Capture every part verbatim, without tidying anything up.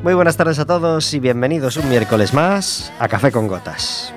Muy buenas tardes a todos y bienvenidos un miércoles más a Café con Gotas.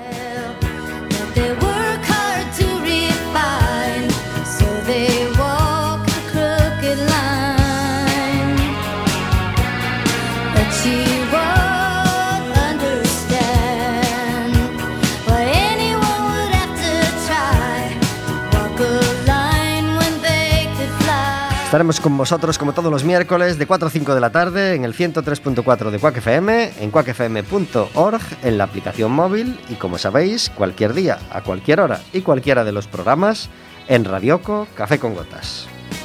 Estaremos con vosotros como todos los miércoles de cuatro a cinco de la tarde en el ciento tres punto cuatro de Quack F M, en quack f m punto org, en la aplicación móvil y, como sabéis, cualquier día, a cualquier hora y cualquiera de los programas en Radioco Café con Gotas.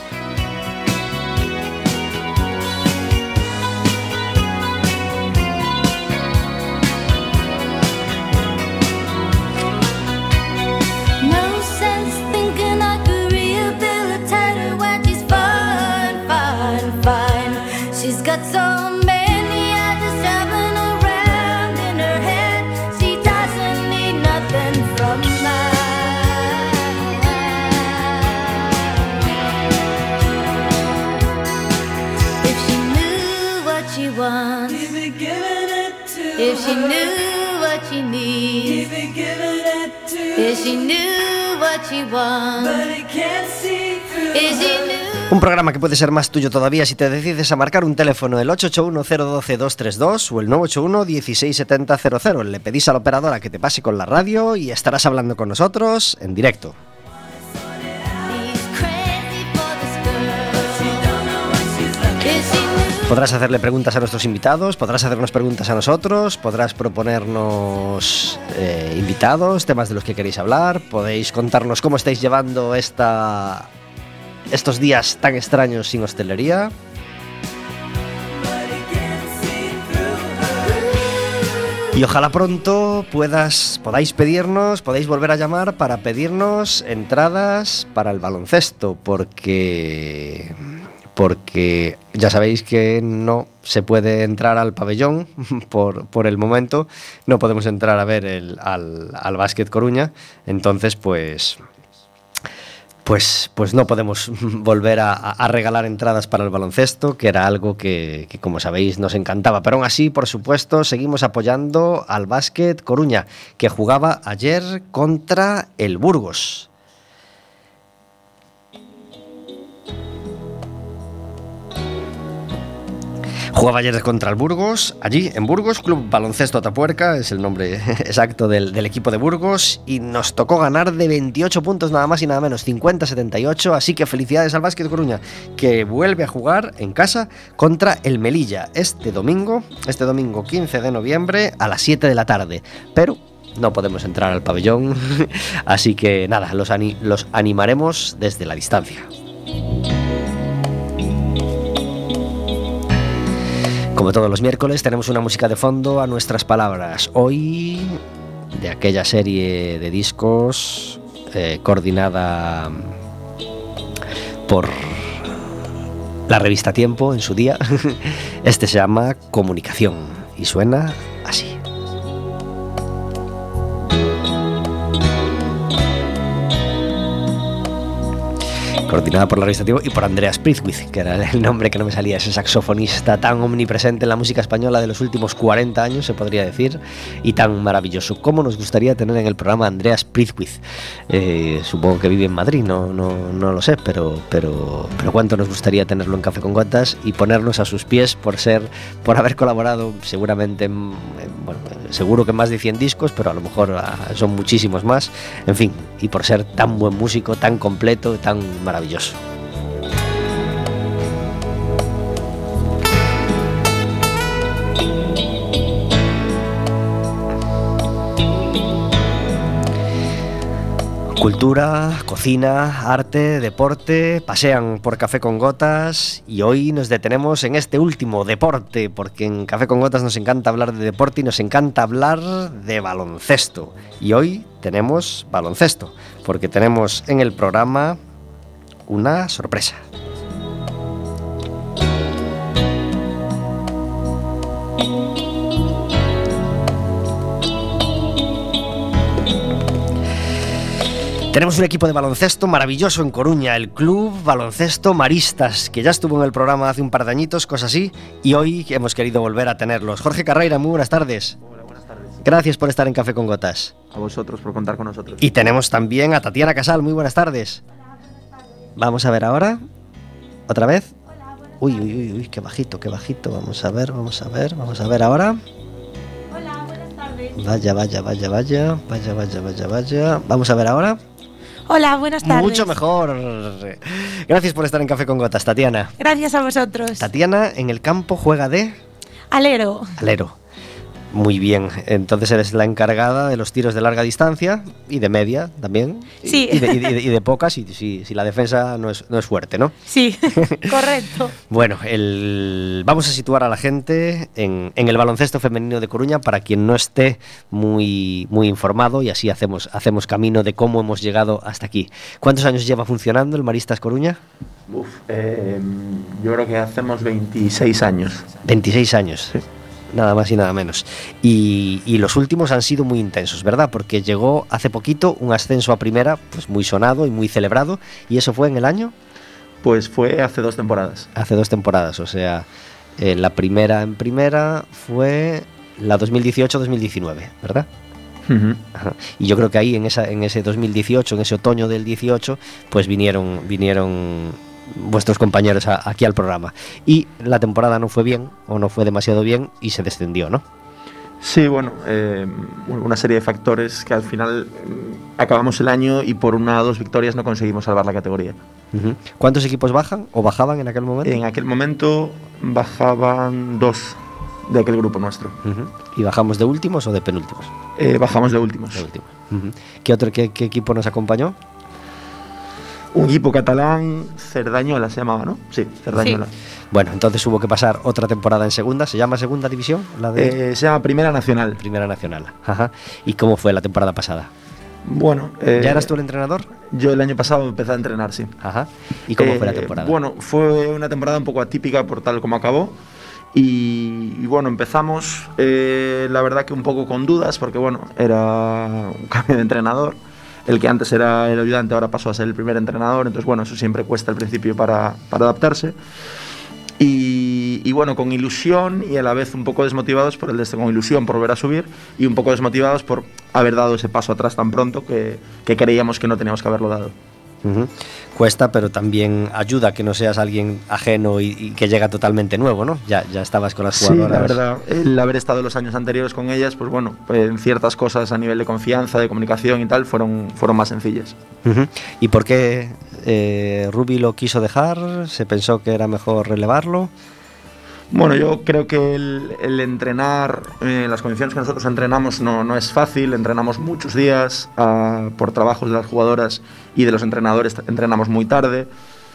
If she knew what she needs, if she knew what she wants, if she knew. Un programa que puede ser más tuyo todavía si te decides a marcar un teléfono, el ocho ocho uno, cero uno dos, dos tres dos o el nueve ocho uno, dieciséis setenta cero cero. Le pedís a la operadora que te pase con la radio y estarás hablando con nosotros en directo. Podrás hacerle preguntas a nuestros invitados, podrás hacernos preguntas a nosotros, podrás proponernos eh, invitados, temas de los que queréis hablar, podéis contarnos cómo estáis llevando esta, estos días tan extraños sin hostelería. Y ojalá pronto puedas, podáis pedirnos, podáis volver a llamar para pedirnos entradas para el baloncesto, porque... porque ya sabéis que no se puede entrar al pabellón por, por el momento, no podemos entrar a ver el, al, al Básquet Coruña, entonces pues, pues, pues no podemos volver a, a regalar entradas para el baloncesto, que era algo que, que, como sabéis, nos encantaba, pero aún así, por supuesto, seguimos apoyando al Básquet Coruña, que jugaba ayer contra el Burgos. Jugaba ayer contra el Burgos, allí en Burgos, Club Baloncesto Atapuerca, es el nombre exacto del, del equipo de Burgos, y nos tocó ganar de veintiocho puntos nada más y nada menos, cincuenta a setenta y ocho, así que felicidades al Básquet Coruña, que vuelve a jugar en casa contra el Melilla este domingo, este domingo quince de noviembre a las siete de la tarde, pero no podemos entrar al pabellón, así que nada, los, ani- los animaremos desde la distancia. Como todos los miércoles, tenemos una música de fondo a nuestras palabras. Hoy, de aquella serie de discos eh, coordinada por la revista Tiempo en su día. Este se llama Comunicación y suena así. Coordinada por la revista Tiempo y por Andreas Pritzwitz, que era el nombre que no me salía, ese saxofonista tan omnipresente en la música española de los últimos cuarenta años, se podría decir, y tan maravilloso. ¿Cómo nos gustaría tener en el programa a Andreas Pritzwitz? Eh, supongo que vive en Madrid, no, no, no lo sé, pero, pero, pero cuánto nos gustaría tenerlo en Café con Gotas y ponernos a sus pies por ser, por haber colaborado seguramente, en, en, bueno, seguro que más de cien discos, pero a lo mejor son muchísimos más, en fin, y por ser tan buen músico, tan completo, tan maravilloso. Cultura, cocina, arte, deporte, pasean por Café con Gotas y hoy nos detenemos en este último, deporte, porque en Café con Gotas nos encanta hablar de deporte y nos encanta hablar de baloncesto. Y hoy tenemos baloncesto, porque tenemos en el programa una sorpresa. Tenemos un equipo de baloncesto maravilloso en Coruña, el Club Baloncesto Maristas, que ya estuvo en el programa hace un par de añitos, cosas así, y hoy hemos querido volver a tenerlos. Jorge Carreira, muy buenas tardes. Hola, buenas tardes. Gracias por estar en Café con Gotas. A vosotros por contar con nosotros. Y tenemos también a Tatiana Casal, muy buenas tardes. Hola, buenas tardes. Vamos a ver ahora, otra vez. Hola, buenas Uy, uy, uy, uy, qué bajito, qué bajito. Vamos a ver, vamos a ver, vamos a ver ahora. Hola, buenas tardes. Vaya, vaya, vaya, vaya, vaya, vaya, vaya, vaya. Vamos a ver ahora. Hola, buenas tardes. Mucho mejor. Gracias por estar en Café con Gotas, Tatiana. Gracias a vosotros. Tatiana en el campo juega de Alero. alero. Muy bien, entonces eres la encargada de los tiros de larga distancia y de media también. Sí. Y, y, de, y, de, y de pocas si, si, si la defensa no es, no es fuerte, ¿no? Sí, correcto. Bueno, el, vamos a situar a la gente en, en el baloncesto femenino de Coruña para quien no esté muy, muy informado, y así hacemos, hacemos camino de cómo hemos llegado hasta aquí. ¿Cuántos años lleva funcionando el Maristas Coruña? Uf, eh, yo creo que hacemos veintiséis años. veintiséis años. Sí. Nada más y nada menos. Y, y los últimos han sido muy intensos, ¿verdad? Porque llegó hace poquito un ascenso a primera, pues muy sonado y muy celebrado. ¿Y eso fue en el año? Pues fue hace dos temporadas. Hace dos temporadas, o sea, eh, la primera en primera fue la dos mil dieciocho dos mil diecinueve, ¿verdad? Uh-huh. Ajá. Y yo creo que ahí en, esa, en ese dos mil dieciocho, en ese otoño del dieciocho, pues vinieron, vinieron vuestros compañeros a, aquí al programa. Y la temporada no fue bien, o no fue demasiado bien, y se descendió, ¿no? Sí, bueno, eh, una serie de factores que al final eh, acabamos el año y por una o dos victorias no conseguimos salvar la categoría. Uh-huh. ¿Cuántos equipos bajan o bajaban en aquel momento? En aquel momento bajaban dos de aquel grupo nuestro. Uh-huh. ¿Y bajamos de últimos o de penúltimos? Eh, bajamos de últimos. De últimos. Uh-huh. ¿Qué otro qué, qué equipo nos acompañó? Un equipo catalán, Cerdañola se llamaba, ¿no? Sí, Cerdañola. Sí. Bueno, entonces hubo que pasar otra temporada en segunda. ¿Se llama Segunda División? La de Eh, se llama Primera Nacional. Primera Nacional. Ajá. ¿Y cómo fue la temporada pasada? Bueno, eh, ¿Ya eras tú el entrenador? Yo el año pasado empecé a entrenar, sí. Ajá. ¿Y cómo Eh, fue la temporada? Bueno, fue una temporada un poco atípica por tal como acabó. Y, y bueno, empezamos, eh, la verdad que un poco con dudas, porque bueno, era un cambio de entrenador. El que antes era el ayudante ahora pasó a ser el primer entrenador, entonces bueno, eso siempre cuesta al principio para, para adaptarse. Y, y bueno, con ilusión y a la vez un poco desmotivados por el descenso, con ilusión por volver a subir y un poco desmotivados por haber dado ese paso atrás tan pronto que, que creíamos que no teníamos que haberlo dado. Uh-huh. Cuesta, pero también ayuda que no seas alguien ajeno y, y que llega totalmente nuevo, ¿no? Ya, ya estabas con las jugadoras. Sí, la verdad, el haber estado los años anteriores con ellas, pues bueno, en ciertas cosas a nivel de confianza, de comunicación y tal, fueron, fueron más sencillas. Uh-huh. ¿Y por qué eh, Rubi lo quiso dejar? ¿Se pensó que era mejor relevarlo? Bueno, yo creo que el, el entrenar, eh, las condiciones que nosotros entrenamos no, no es fácil, entrenamos muchos días uh, por trabajos de las jugadoras y de los entrenadores, entrenamos muy tarde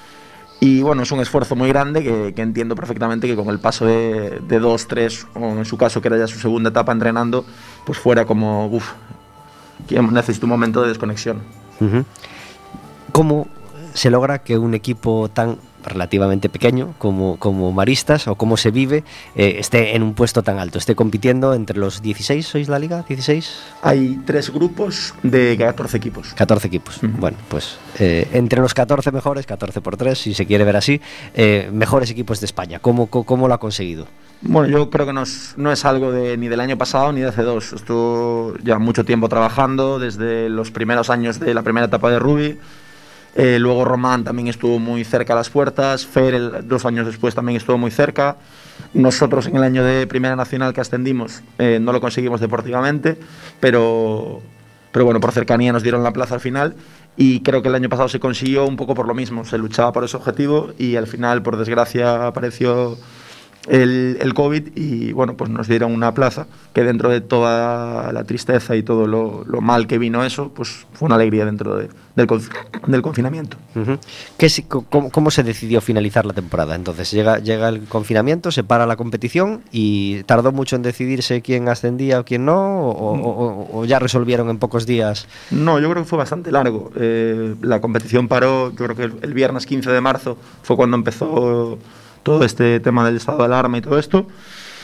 y bueno, es un esfuerzo muy grande que, que entiendo perfectamente que con el paso de, de dos, tres, o en su caso que era ya su segunda etapa entrenando, pues fuera como, uff, necesito un momento de desconexión. Uh-huh. ¿Cómo se logra que un equipo tan relativamente pequeño como, como Maristas, o cómo se vive, eh, esté en un puesto tan alto, esté compitiendo entre los dieciséis? ¿Sois la liga? ¿dieciséis? Hay tres grupos de catorce equipos. catorce equipos. Uh-huh. Bueno, pues eh, entre los catorce mejores, catorce por tres, si se quiere ver así, eh, mejores equipos de España. ¿Cómo, cómo, cómo lo ha conseguido? Bueno, yo creo que no es, no es algo de, ni del año pasado ni de hace dos. Estuvo ya mucho tiempo trabajando, desde los primeros años de la primera etapa de Rubi. Eh, luego Román también estuvo muy cerca a las puertas, Fer el, dos años después también estuvo muy cerca. Nosotros en el año de Primera Nacional que ascendimos eh, no lo conseguimos deportivamente, pero, pero bueno, por cercanía nos dieron la plaza al final y creo que el año pasado se consiguió un poco por lo mismo, se luchaba por ese objetivo y al final por desgracia apareció el, el COVID y bueno, pues nos dieron una plaza que dentro de toda la tristeza y todo lo, lo mal que vino eso, pues fue una alegría dentro de, del, conf, del confinamiento. Uh-huh. ¿Qué, cómo, ¿Cómo se decidió finalizar la temporada? Entonces llega, llega el confinamiento, se para la competición y tardó mucho en decidirse quién ascendía o quién no, o, mm. o, o ya resolvieron en pocos días. No, yo creo que fue bastante largo. Eh, la competición paró, yo creo que el, el viernes quince de marzo fue cuando empezó todo este tema del estado de alarma y todo esto.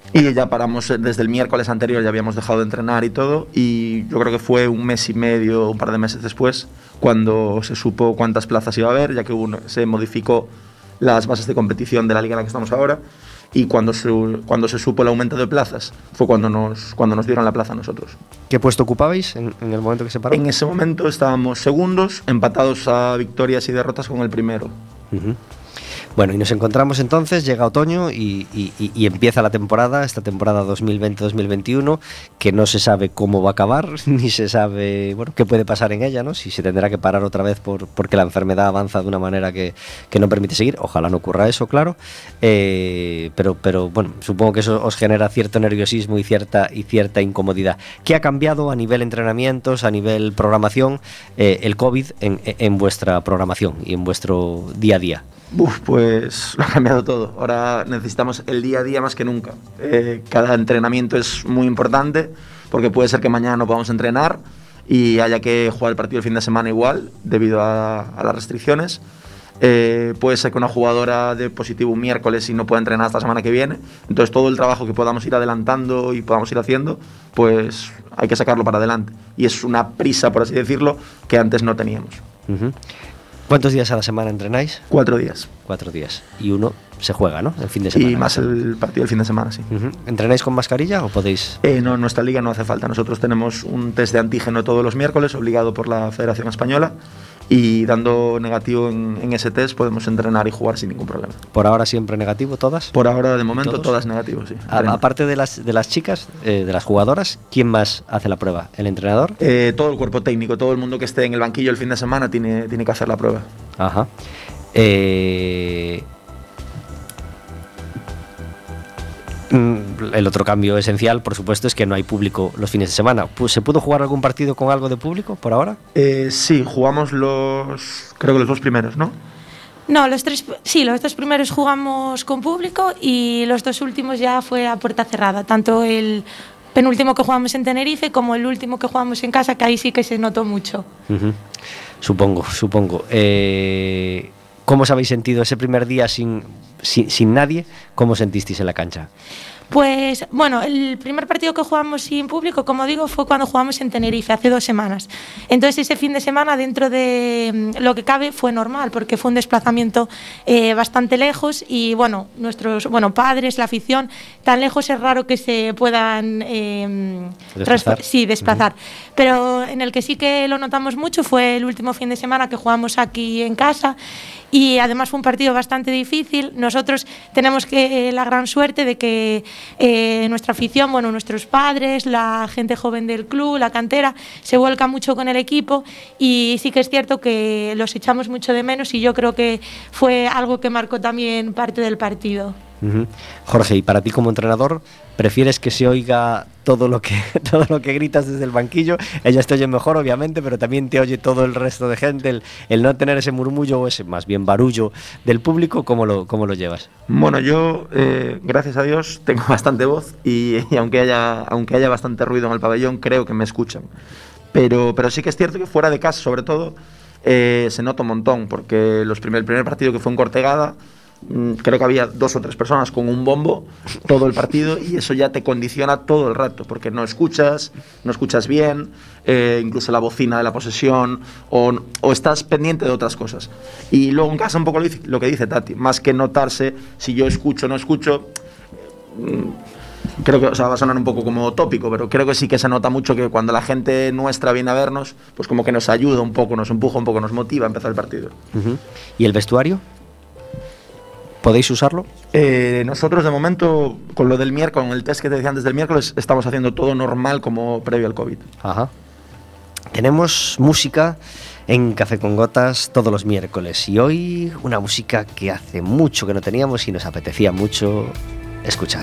Y ya paramos desde el miércoles anterior, ya habíamos dejado de entrenar y todo, y yo creo que fue un mes y medio, un par de meses después, cuando se supo cuántas plazas iba a haber, ya que hubo, se modificó las bases de competición de la liga en la que estamos ahora, y cuando se, cuando se supo el aumento de plazas fue cuando nos, cuando nos dieron la plaza a nosotros. ¿Qué puesto ocupabais en, en el momento que se paró? En ese momento estábamos segundos, empatados a victorias y derrotas con el primero. Uh-huh. Bueno, y nos encontramos entonces, llega otoño y, y, y empieza la temporada, esta temporada dos mil veinte dos mil veintiuno, que no se sabe cómo va a acabar, ni se sabe, bueno, qué puede pasar en ella, ¿no? Si se tendrá que parar otra vez por, porque la enfermedad avanza de una manera que, que no permite seguir. Ojalá no ocurra eso, claro. Eh, pero, pero, bueno, supongo que eso os genera cierto nerviosismo y cierta, y cierta incomodidad. ¿Qué ha cambiado a nivel entrenamientos, a nivel programación, eh, el COVID en, en vuestra programación y en vuestro día a día? Uf, pues lo ha cambiado todo. Ahora necesitamos el día a día más que nunca. Eh, cada entrenamiento es muy importante porque puede ser que mañana no podamos entrenar y haya que jugar el partido el fin de semana igual debido a, a las restricciones. Eh, puede ser que una jugadora dé positivo un miércoles y no pueda entrenar hasta la semana que viene. Entonces todo el trabajo que podamos ir adelantando y podamos ir haciendo, pues hay que sacarlo para adelante. Y es una prisa, por así decirlo, que antes no teníamos. Uh-huh. ¿Cuántos días a la semana entrenáis? Cuatro días. Cuatro días. Y uno se juega, ¿no? El fin de semana. Y más el partido del fin de semana, sí. Uh-huh. ¿Entrenáis con mascarilla o podéis...? Eh, no, en nuestra liga no hace falta. Nosotros tenemos un test de antígeno todos los miércoles, obligado por la Federación Española, y dando negativo en, en ese test podemos entrenar y jugar sin ningún problema. ¿Por ahora siempre negativo todas? Por ahora, de momento, ¿Todos? todas negativos, sí. A, aparte de las, de las chicas, eh, de las jugadoras, ¿quién más hace la prueba? ¿El entrenador? Eh, todo el cuerpo técnico, todo el mundo que esté en el banquillo el fin de semana tiene, tiene que hacer la prueba. Ajá. Eh... El otro cambio esencial, por supuesto, es que no hay público los fines de semana. ¿Se pudo jugar algún partido con algo de público por ahora? Eh, sí, jugamos los, creo que los dos primeros, ¿no? No, los tres, sí, los dos primeros jugamos con público y los dos últimos ya fue a puerta cerrada. Tanto el penúltimo que jugamos en Tenerife como el último que jugamos en casa, que ahí sí que se notó mucho. Uh-huh. Supongo, supongo. Eh... ¿Cómo os habéis sentido ese primer día sin, sin, sin nadie? ¿Cómo sentisteis en la cancha? Pues bueno, el primer partido que jugamos sin público, como digo, fue cuando jugamos en Tenerife, hace dos semanas. Entonces ese fin de semana, dentro de lo que cabe, fue normal, porque fue un desplazamiento eh, bastante lejos y bueno, nuestros bueno, padres, la afición, tan lejos es raro que se puedan eh, desplazar. Sí, desplazar. Uh-huh. Pero en el que sí que lo notamos mucho fue el último fin de semana que jugamos aquí en casa. Y además fue un partido bastante difícil. Nosotros tenemos que, eh, la gran suerte de que eh, nuestra afición, bueno, nuestros padres, la gente joven del club, la cantera, se vuelca mucho con el equipo y sí que es cierto que los echamos mucho de menos y yo creo que fue algo que marcó también parte del partido. Uh-huh. Jorge, y para ti como entrenador, ¿prefieres que se oiga todo lo que todo lo que gritas desde el banquillo? Ellas te oyen mejor, obviamente, pero también te oye todo el resto de gente, el, el no tener ese murmullo o ese más bien barullo del público. ¿Cómo lo, cómo lo llevas? Bueno, yo, eh, gracias a Dios, tengo bastante voz y, y aunque haya aunque haya bastante ruido en el pabellón, creo que me escuchan. Pero, pero sí que es cierto que fuera de casa, sobre todo, eh, se nota un montón, porque los primer, el primer partido que fue en Cortegada, creo que había dos o tres personas con un bombo todo el partido y eso ya te condiciona todo el rato porque no escuchas, no escuchas bien, eh, incluso la bocina de la posesión o, o estás pendiente de otras cosas. Y luego en casa un poco lo que dice Tati, más que notarse si yo escucho o no escucho, creo que, o sea, va a sonar un poco como tópico, pero creo que sí que se nota mucho que cuando la gente nuestra viene a vernos, pues como que nos ayuda un poco, nos empuja un poco, nos motiva a empezar el partido. Uh-huh. ¿Y el vestuario? ¿Podéis usarlo? Eh, nosotros de momento, con lo del miércoles, con el test que te decía antes del miércoles, estamos haciendo todo normal como previo al COVID. Ajá. Tenemos música en Café con Gotas todos los miércoles y hoy una música que hace mucho que no teníamos y nos apetecía mucho escuchar.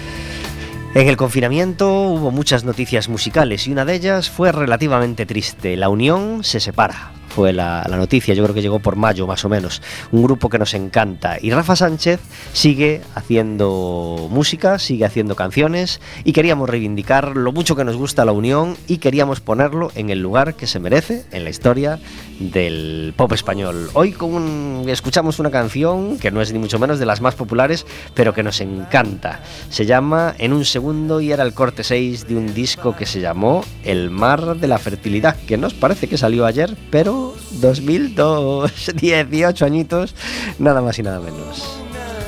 En el confinamiento hubo muchas noticias musicales y una de ellas fue relativamente triste. La Unión se separa. fue la, la noticia, yo creo que llegó por mayo más o menos. Un grupo que nos encanta. Y Rafa Sánchez sigue haciendo música, sigue haciendo canciones y queríamos reivindicar lo mucho que nos gusta La Unión y queríamos ponerlo en el lugar que se merece en la historia del pop español. Hoy con un, escuchamos una canción que no es ni mucho menos de las más populares, pero que nos encanta. Se llama En un segundo y era el corte seis de un disco que se llamó El mar de la fertilidad, que nos parece que salió ayer, pero dos mil dos, dieciocho añitos, nada más y nada menos.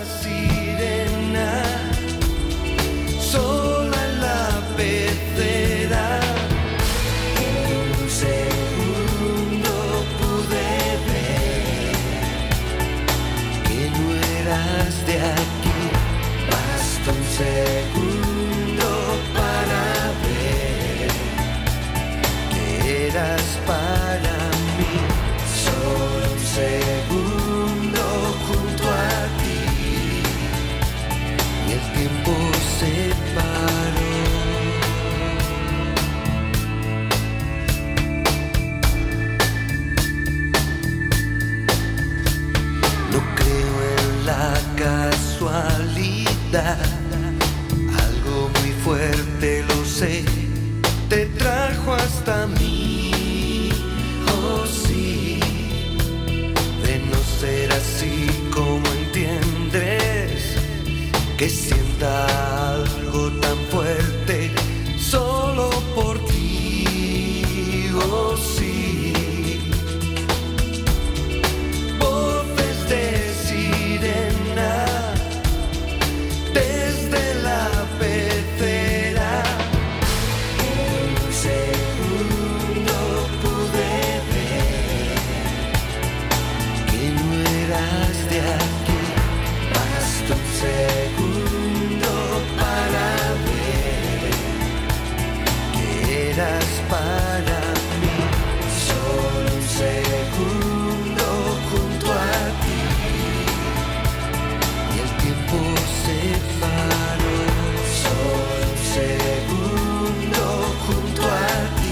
Algo muy fuerte, lo sé, te trajo hasta mí, oh sí. De no ser así, como entiendes que sienta algo tan fuerte solo por ti, oh sí. Voces de sirena desde la pecera, en un segundo pude ver que no eras de aquí. Basta un segundo para ver que eras para mí. Solo un segundo junto a ti y el tiempo se paró. Solo un segundo junto a ti.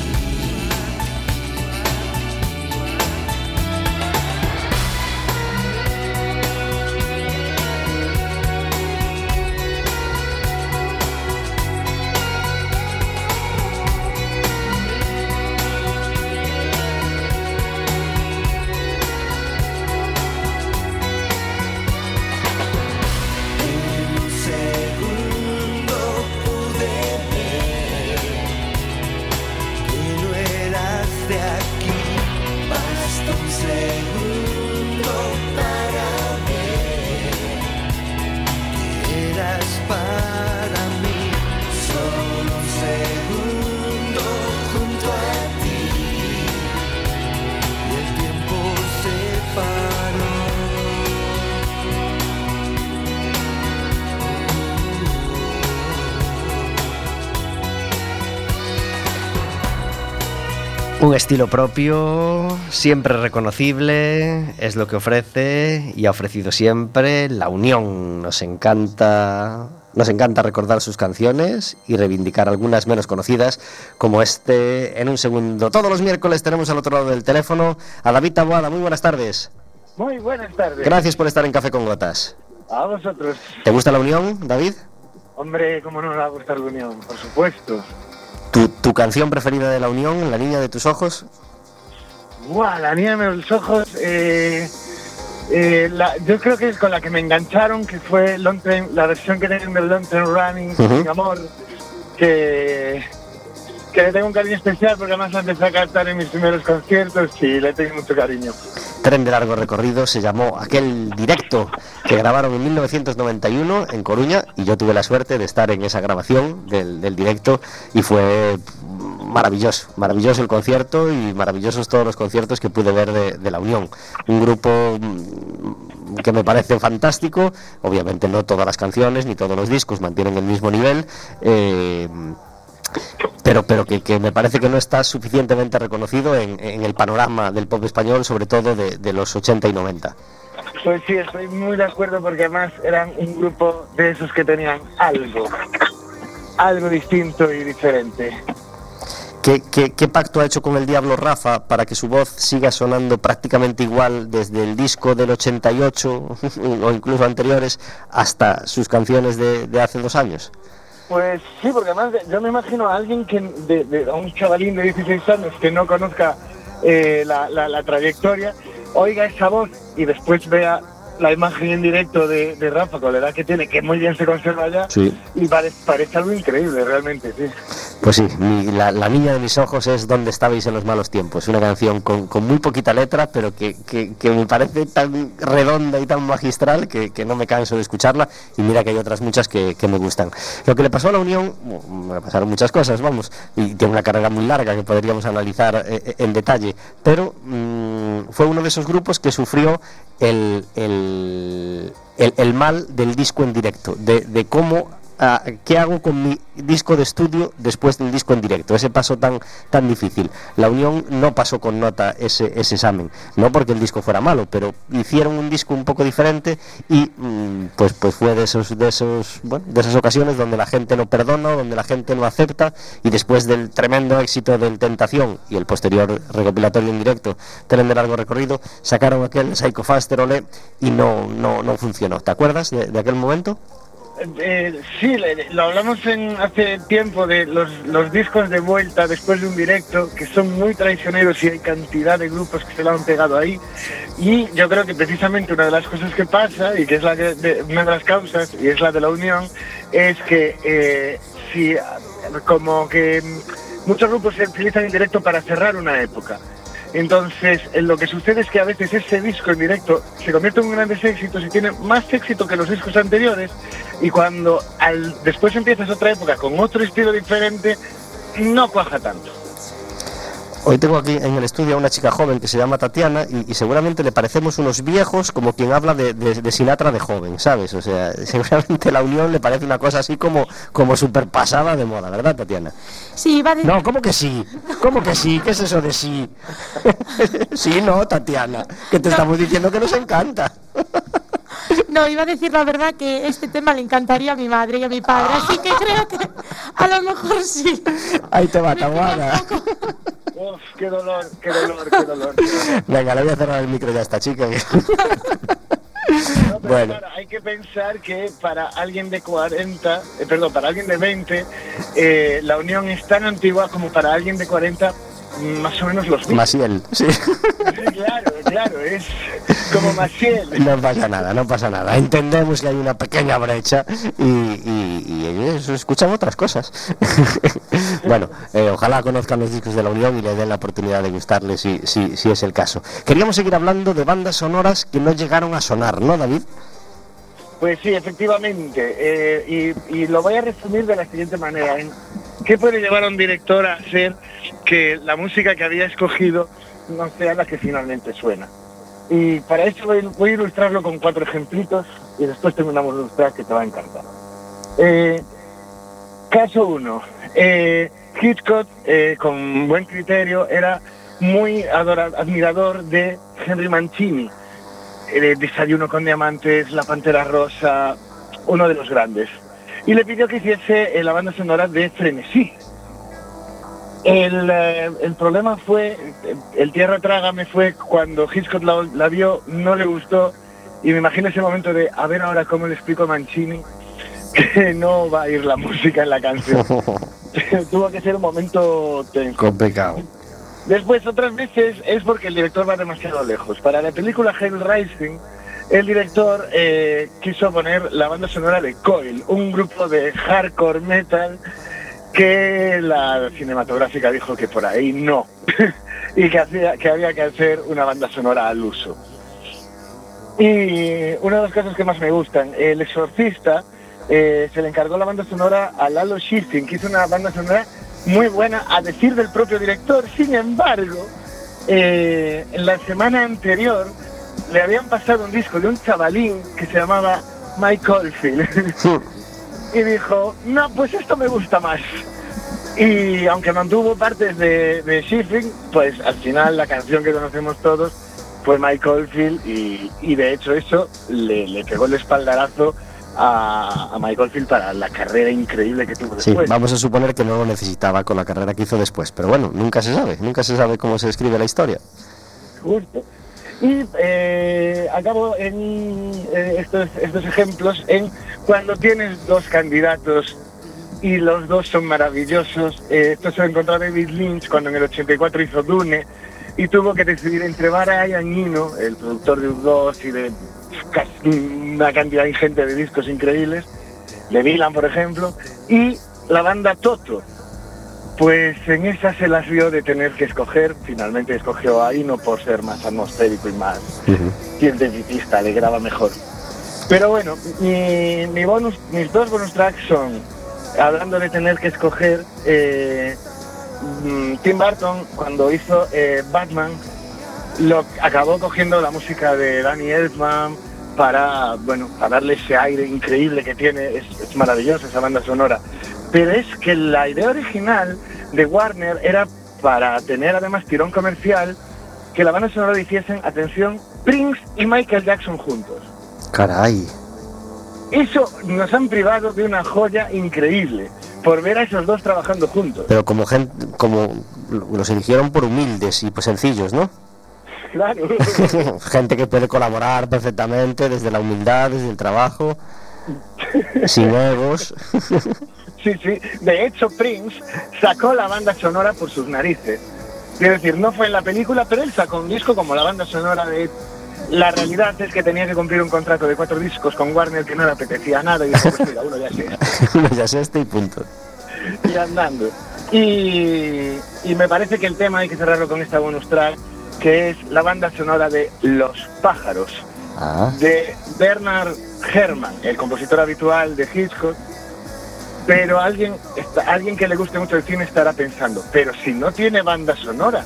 Un estilo propio, siempre reconocible, es lo que ofrece y ha ofrecido siempre La Unión. Nos encanta, nos encanta recordar sus canciones y reivindicar algunas menos conocidas, como este En un segundo. Todos los miércoles tenemos al otro lado del teléfono a David Taboada. Muy buenas tardes. Muy buenas tardes. Gracias por estar en Café con Gotas. A vosotros. ¿Te gusta La Unión, David? Hombre, cómo no me va a gustar La Unión, por supuesto. ¿Tu, tu canción preferida de La Unión, La niña de tus ojos? Buah, La niña de los ojos, eh, eh, la, yo creo que es con la que me engancharon, que fue Long Train, la versión que tienen del Long Train Running, uh-huh. Mi amor, que, que le tengo un cariño especial porque además la empecé a cantar en mis primeros conciertos y le tengo mucho cariño. Tren de largo recorrido se llamó aquel directo que grabaron en mil novecientos noventa y uno en Coruña, y yo tuve la suerte de estar en esa grabación del, del directo y fue maravilloso, maravilloso el concierto y maravillosos todos los conciertos que pude ver de, de La Unión. Un grupo que me parece fantástico, obviamente no todas las canciones ni todos los discos mantienen el mismo nivel, eh, pero pero que, que me parece que no está suficientemente reconocido en, en el panorama del pop español, sobre todo de, de los ochenta y noventa. Pues sí, estoy muy de acuerdo porque además eran un grupo de esos que tenían algo, algo distinto y diferente. ¿Qué, qué, ¿Qué pacto ha hecho con el diablo Rafa para que su voz siga sonando prácticamente igual desde el disco del ochenta y ocho o incluso anteriores hasta sus canciones de, de hace dos años? Pues sí, porque además yo me imagino a alguien que, de, de, a un chavalín de dieciséis años que no conozca eh, la, la, la trayectoria, oiga esa voz y después vea la imagen en directo de, de Rafa con la edad que tiene, que muy bien se conserva ya, sí. Y pare, parece algo increíble realmente, sí. Pues sí, mi, la, la niña de mis ojos es Donde estabais en los malos tiempos, una canción con, con muy poquita letra, pero que, que, que me parece tan redonda y tan magistral que, que no me canso de escucharla, y mira que hay otras muchas que, que me gustan. Lo que le pasó a La Unión, bueno, me pasaron muchas cosas, vamos, y tiene una carrera muy larga que podríamos analizar eh, en detalle, pero mmm, fue uno de esos grupos que sufrió el, el, el, el mal del disco en directo, de, de cómo... Uh, ¿qué hago con mi disco de estudio después del disco en directo? Ese paso tan tan difícil. La Unión no pasó con nota ese, ese examen, no porque el disco fuera malo, pero hicieron un disco un poco diferente y mmm, pues pues fue de esos de esos bueno, de esas ocasiones donde la gente no perdona, donde la gente no acepta, y después del tremendo éxito del Tentación y el posterior recopilatorio en directo Tren de largo recorrido, sacaron aquel Psycho Faster Olé y no no no funcionó. ¿Te acuerdas de, de aquel momento? Eh, sí, lo hablamos en hace tiempo de los, los discos de vuelta después de un directo, que son muy traicioneros y hay cantidad de grupos que se lo han pegado ahí, y yo creo que precisamente una de las cosas que pasa, y que es la que, de, una de las causas, y es la de La Unión, es que eh, si como que muchos grupos se utilizan en directo para cerrar una época. Entonces, lo que sucede es que a veces ese disco en directo se convierte en un grandes éxitos y tiene más éxito que los discos anteriores, y cuando al, después empiezas otra época con otro estilo diferente, no cuaja tanto. Hoy tengo aquí en el estudio a una chica joven que se llama Tatiana y, y seguramente le parecemos unos viejos como quien habla de, de, de Sinatra de joven, ¿sabes? O sea, seguramente La Unión le parece una cosa así como, como súper pasada de moda, ¿verdad, Tatiana? Sí, va de... No, ¿cómo que sí? ¿Cómo que sí? ¿Qué es eso de sí? Sí, no, Tatiana, que te no. Estamos diciendo que nos encanta. No, iba a decir la verdad que este tema le encantaría a mi madre y a mi padre, así que creo que a lo mejor sí. Ahí te va, Tahuana. Uf, qué dolor, qué dolor, qué dolor, qué dolor. Venga, le voy a cerrar el micro ya a esta chica. No, bueno, claro, hay que pensar que para alguien de cuarenta, eh, perdón, para alguien de veinte, eh, La Unión es tan antigua como para alguien de cuarenta, más o menos los mismos. Maciel, sí. Sí, claro, claro, es como Maciel. No pasa nada, no pasa nada. Entendemos que hay una pequeña brecha y, y, y eso, escuchan otras cosas. Bueno, eh, ojalá conozcan los discos de La Unión y le den la oportunidad de gustarles si, si, si es el caso. Queríamos seguir hablando de bandas sonoras que no llegaron a sonar, ¿no, David? Pues sí, efectivamente. Eh, y, y lo voy a resumir de la siguiente manera. ¿eh? ¿Qué puede llevar a un director a hacer que la música que había escogido no sea la que finalmente suena? Y para eso voy, voy a ilustrarlo con cuatro ejemplitos y después terminamos de ilustrar, que te va a encantar. Eh, caso uno. Eh, Hitchcock, eh, con buen criterio, era muy adora, admirador de Henry Mancini. Eh, Desayuno con diamantes, La Pantera Rosa, uno de los grandes. Y le pidió que hiciese eh, la banda sonora de Frenesí. El, eh, el problema fue, el Tierra Trágame fue cuando Hitchcock la, la vio, no le gustó, y me imagino ese momento de, a ver ahora cómo le explico a Mancini que no va a ir la música en la canción. Tuvo que ser un momento tenso. Complicado. Después, otras veces, es porque el director va demasiado lejos. Para la película Hail Rising, el director eh, quiso poner la banda sonora de Coil, un grupo de hardcore metal que la cinematográfica dijo que por ahí no, y que, hacía, que había que hacer una banda sonora al uso. Y una de las cosas que más me gustan, El Exorcista, eh, se le encargó la banda sonora a Lalo Schifrin, que hizo una banda sonora muy buena, a decir del propio director. Sin embargo, eh, en la semana anterior le habían pasado un disco de un chavalín que se llamaba Mike Oldfield. Y dijo, no, pues esto me gusta más. Y aunque mantuvo partes de, de Schifrin, pues al final la canción que conocemos todos fue Mike Oldfield, y, y de hecho eso le, le pegó el espaldarazo a, a Michael Field para la carrera increíble que tuvo Sí, después. vamos a suponer que no lo necesitaba con la carrera que hizo después, pero bueno, nunca se sabe, nunca se sabe cómo se escribe la historia. Justo. Y eh, acabo en eh, estos, estos ejemplos en cuando tienes dos candidatos y los dos son maravillosos. Eh, esto se lo encontró David Lynch cuando en el ochenta y cuatro hizo Dune y tuvo que decidir entre Brian Eno, el productor de U dos y de casi una cantidad ingente de discos increíbles, de Dylan por ejemplo, y la banda Toto. Pues en esa se las vio de tener que escoger, finalmente escogió a Eno por ser más atmosférico y más Uh-huh. cientificista, le graba mejor. Pero bueno, mi, mi bonus, mis dos bonus tracks son, hablando de tener que escoger, eh, mm, Tim Burton cuando hizo eh, Batman, lo acabó cogiendo la música de Danny Elfman para, bueno, para darle ese aire increíble que tiene, es, es maravillosa esa banda sonora. Pero es que la idea original de Warner era para tener además tirón comercial que la banda sonora hiciesen, atención, Prince y Michael Jackson juntos. Caray. Eso nos han privado de una joya increíble por ver a esos dos trabajando juntos. Pero como gente, como los eligieron por humildes y pues sencillos, ¿no? Claro. Gente que puede colaborar perfectamente desde la humildad, desde el trabajo, sin egos. Sí, sí. De hecho, Prince sacó la banda sonora por sus narices. Quiero decir, no fue en la película, pero él sacó un disco como la banda sonora de... La realidad es que tenía que cumplir un contrato de cuatro discos con Warner que no le apetecía nada y dijo, pues mira, uno ya sea. Uno ya es este y punto. Y andando. Y, y me parece que el tema hay que cerrarlo con esta bonus track, que es la banda sonora de Los Pájaros, Ah. de Bernard Herrmann, el compositor habitual de Hitchcock. Pero alguien, está, alguien que le guste mucho el cine estará pensando, pero si no tiene banda sonora.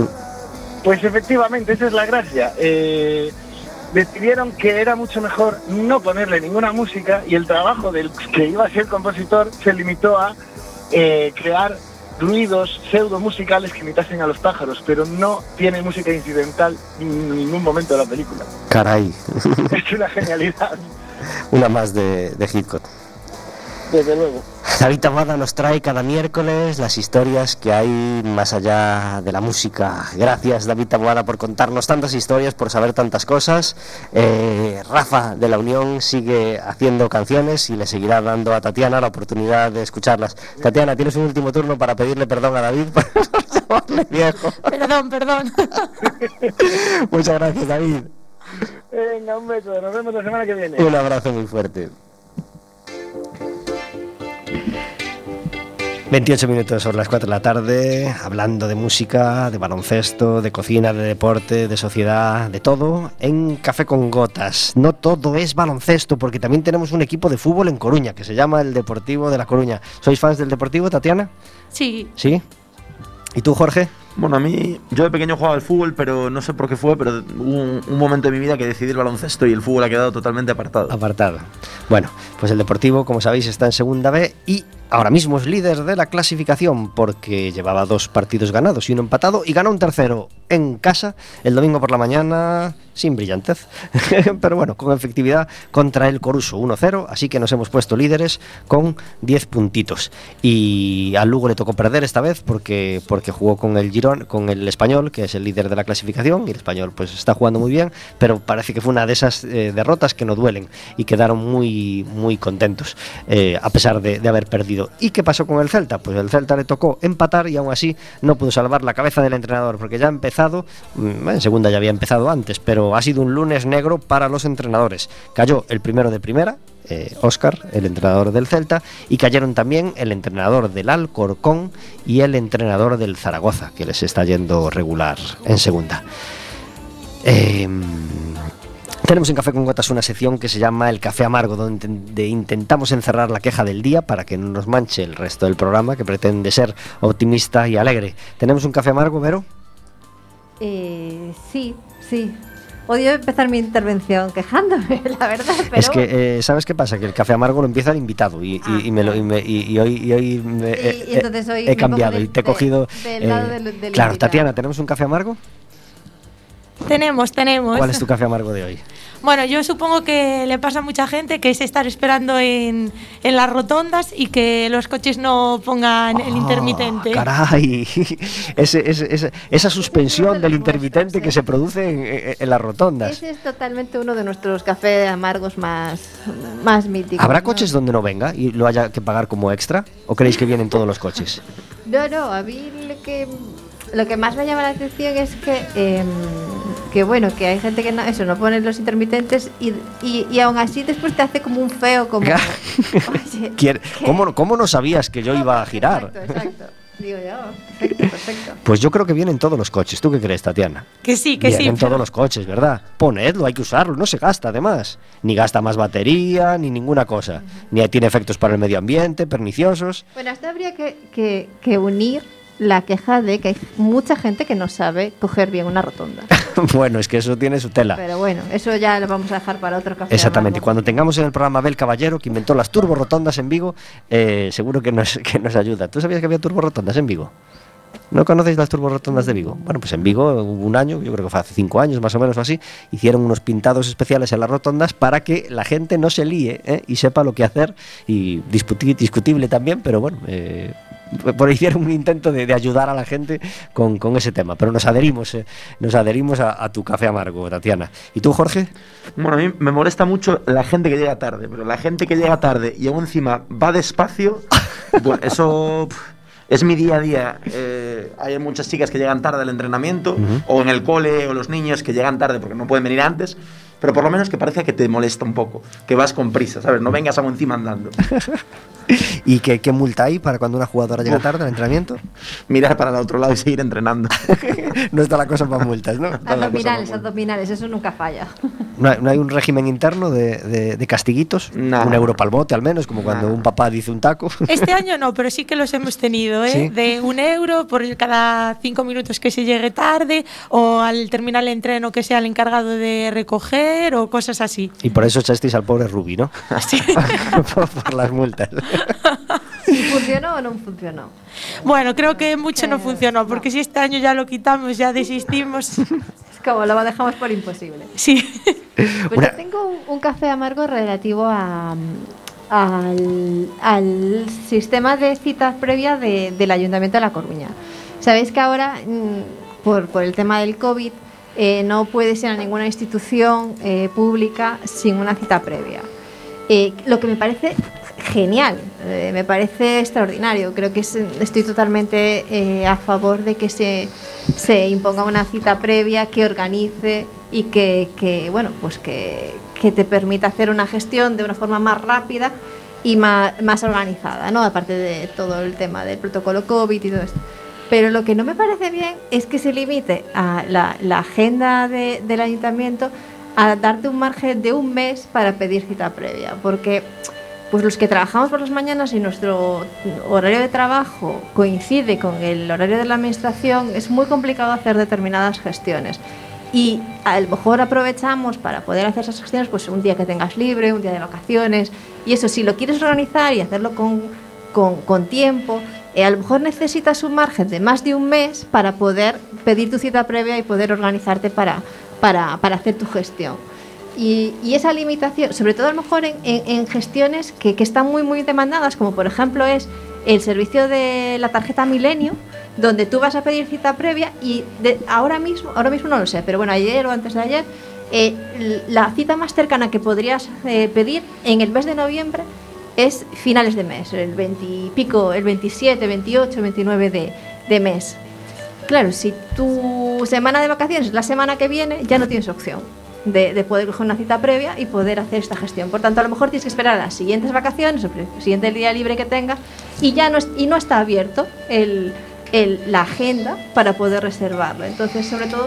Pues efectivamente, esa es la gracia. Eh, decidieron que era mucho mejor no ponerle ninguna música y el trabajo del que iba a ser compositor se limitó a eh, crear ruidos pseudo musicales que imitasen a los pájaros, pero no tiene música incidental en ningún momento de la película. Caray. Es una genialidad, Una más de, de Hitchcock. desde luego. David Taboada nos trae cada miércoles las historias que hay más allá de la música. Gracias, David Taboada, por contarnos tantas historias, por saber tantas cosas. Eh, Rafa de la Unión sigue haciendo canciones y le seguirá dando a Tatiana la oportunidad de escucharlas. Tatiana, tienes un último turno para pedirle perdón a David por llamarle viejo. Perdón, perdón. Muchas gracias, David. Venga, un beso, nos vemos la semana que viene. Un abrazo muy fuerte. veintiocho minutos sobre las cuatro de la tarde, hablando de música, de baloncesto, de cocina, de deporte, de sociedad, de todo, en Café con Gotas. No todo es baloncesto, porque también tenemos un equipo de fútbol en Coruña, que se llama el Deportivo de La Coruña. ¿Sois fans del Deportivo, Tatiana? Sí. ¿Sí? ¿Y tú, Jorge? Bueno, a mí, yo de pequeño jugaba al fútbol, pero no sé por qué fue, pero hubo un, un momento de mi vida que decidí el baloncesto y el fútbol ha quedado totalmente apartado. Apartado. Bueno, pues el Deportivo, como sabéis, está en Segunda B y ahora mismo es líder de la clasificación porque llevaba dos partidos ganados y uno empatado y ganó un tercero en casa el domingo por la mañana sin brillantez, pero bueno, con efectividad contra el Coruso uno cero, así que nos hemos puesto líderes con diez puntitos. Y al Lugo le tocó perder esta vez porque, porque jugó con el Girón, con el Español, que es el líder de la clasificación, y el Español pues está jugando muy bien, pero parece que fue una de esas eh, derrotas que no duelen y quedaron muy, muy contentos eh, a pesar de, de haber perdido. ¿Y qué pasó con el Celta? Pues el Celta le tocó empatar y aún así no pudo salvar la cabeza del entrenador porque ya ha empezado, en segunda ya había empezado antes, pero ha sido un lunes negro para los entrenadores. Cayó el primero de primera, eh, Óscar, el entrenador del Celta, y cayeron también el entrenador del Alcorcón y el entrenador del Zaragoza, que les está yendo regular en segunda. Eh, Tenemos en Café con Gotas una sección que se llama El Café Amargo, donde intentamos encerrar la queja del día para que no nos manche el resto del programa, que pretende ser optimista y alegre. ¿Tenemos un café amargo, Vero? Eh, sí, sí. Odio empezar mi intervención quejándome, la verdad, pero... Es que, eh, ¿sabes qué pasa? Que el café amargo lo empieza el invitado y, Ah, y, y, me lo, y, me, y, y hoy, y hoy me, Y- eh, y entonces hoy he me cambiado pongo y te he del- cogido... de- del lado eh, del- del claro, invitado. Tatiana, ¿tenemos un café amargo? Tenemos, tenemos. ¿Cuál es tu café amargo de hoy? Bueno, yo supongo que le pasa a mucha gente que es estar esperando en, en las rotondas y que los coches no pongan el intermitente. Caray, ese, ese, ese, esa suspensión del intermitente que se produce en, en, en las rotondas. Ese es totalmente uno de nuestros cafés amargos más, más míticos. ¿Habrá ¿no? coches donde no venga y lo haya que pagar como extra? ¿O creéis que vienen todos los coches? No, no, a mí lo que, lo que más me llama la atención es que, eh, que bueno, que hay gente que no, eso, no pone los intermitentes y, y, y aún así después te hace como un feo, como... Oye, ¿Quiere- ¿Cómo, ¿Cómo no sabías que yo iba a girar? Exacto, exacto. Digo yo, perfecto, perfecto. Pues yo creo que vienen todos los coches. ¿Tú qué crees, Tatiana? Que sí, que Vienen sí. todos pero- los coches, ¿verdad? Ponedlo, hay que usarlo, no se gasta además. Ni gasta más batería, ni ninguna cosa. Ni tiene efectos para el medio ambiente, perniciosos. Bueno, esto habría que, que, que unir la queja de que hay mucha gente que no sabe coger bien una rotonda. Bueno, es que eso tiene su tela. Pero bueno, eso ya lo vamos a dejar para otro café. Exactamente, amargo. cuando tengamos en el programa Abel Caballero, que inventó las turborotondas en Vigo, eh, seguro que nos, que nos ayuda. ¿Tú sabías que había turborotondas en Vigo? ¿No conocéis las turborotondas de Vigo? Bueno, pues en Vigo hubo un año, yo creo que fue hace cinco años más o menos o así, hicieron unos pintados especiales en las rotondas para que la gente no se líe, ¿eh? Y sepa lo que hacer, y discuti- discutible también, pero bueno, eh, por hicieron un intento de, de ayudar a la gente con, con ese tema, pero nos adherimos, eh, nos adherimos a, a tu café amargo, Tatiana. ¿Y tú, Jorge? Bueno, a mí me molesta mucho la gente que llega tarde, pero la gente que llega tarde y aún encima va despacio, bueno, eso pf, es mi día a día. Eh, hay muchas chicas que llegan tarde al entrenamiento, Ujú. o en el cole, o los niños que llegan tarde porque no pueden venir antes, pero por lo menos que parece que te molesta un poco, que vas con prisa, ¿sabes? No vengas aún encima andando. ¿Y qué, qué multa hay para cuando una jugadora llega Uf. tarde al entrenamiento? Mirar para el otro lado y seguir entrenando. No está la cosa para multas, ¿no? Abdominales, abdominales, eso nunca falla. ¿No hay, no hay un régimen interno de, de, de castiguitos? No. Un euro pa'l bote al menos, como cuando No. un papá dice un taco. Este año no, pero sí que los hemos tenido, ¿eh? ¿Sí? De un euro por cada cinco minutos que se llegue tarde, o al terminar el entreno que sea el encargado de recoger, o cosas así. Y por eso echasteis al pobre Rubi, ¿no? Sí. por, por las multas. Si funcionó o no funcionó. Bueno, creo que mucho no Que funcionó, no. porque si este año ya lo quitamos, ya desistimos. Es como lo dejamos por imposible. Sí. Pues Una- yo tengo un, un café amargo relativo a, al, al sistema de citas previa de- del Ayuntamiento de La Coruña. Sabéis que ahora, mm, por, por el tema del COVID, eh, no puedes ir a ninguna institución eh, pública sin una cita previa. Eh, lo que me parece genial, eh, me parece extraordinario. Creo que es- estoy totalmente eh, a favor de que se, se imponga una cita previa que organice y que, que, bueno, pues que, que te permita hacer una gestión de una forma más rápida y más, más organizada, ¿no? Aparte de todo el tema del protocolo COVID y todo esto. Pero lo que no me parece bien es que se limite a la, la agenda de- del ayuntamiento a darte un margen de un mes para pedir cita previa, porque pues los que trabajamos por las mañanas y nuestro horario de trabajo coincide con el horario de la administración, es muy complicado hacer determinadas gestiones. Y a lo mejor aprovechamos para poder hacer esas gestiones pues un día que tengas libre, un día de vacaciones, y eso si lo quieres organizar y hacerlo con, con, con tiempo, eh, a lo mejor necesitas un margen de más de un mes para poder pedir tu cita previa y poder organizarte para, para, para hacer tu gestión. Y, y esa limitación, sobre todo a lo mejor en, en, en gestiones que, que están muy muy demandadas, como por ejemplo es el servicio de la tarjeta Milenio, donde tú vas a pedir cita previa y de, ahora mismo, ahora mismo no lo sé, pero bueno, ayer o antes de ayer, eh, la cita más cercana que podrías eh, pedir en el mes de noviembre es finales de mes, el veinte y pico, el veintisiete, veintiocho, veintinueve de, de mes. Claro, si tu semana de vacaciones es la semana que viene, ya no tienes opción de, de poder coger una cita previa y poder hacer esta gestión. Por tanto, a lo mejor tienes que esperar a las siguientes vacaciones, o el siguiente día libre que tengas, y ya no, es, y no está abierto el, el, la agenda para poder reservarlo. Entonces, sobre todo,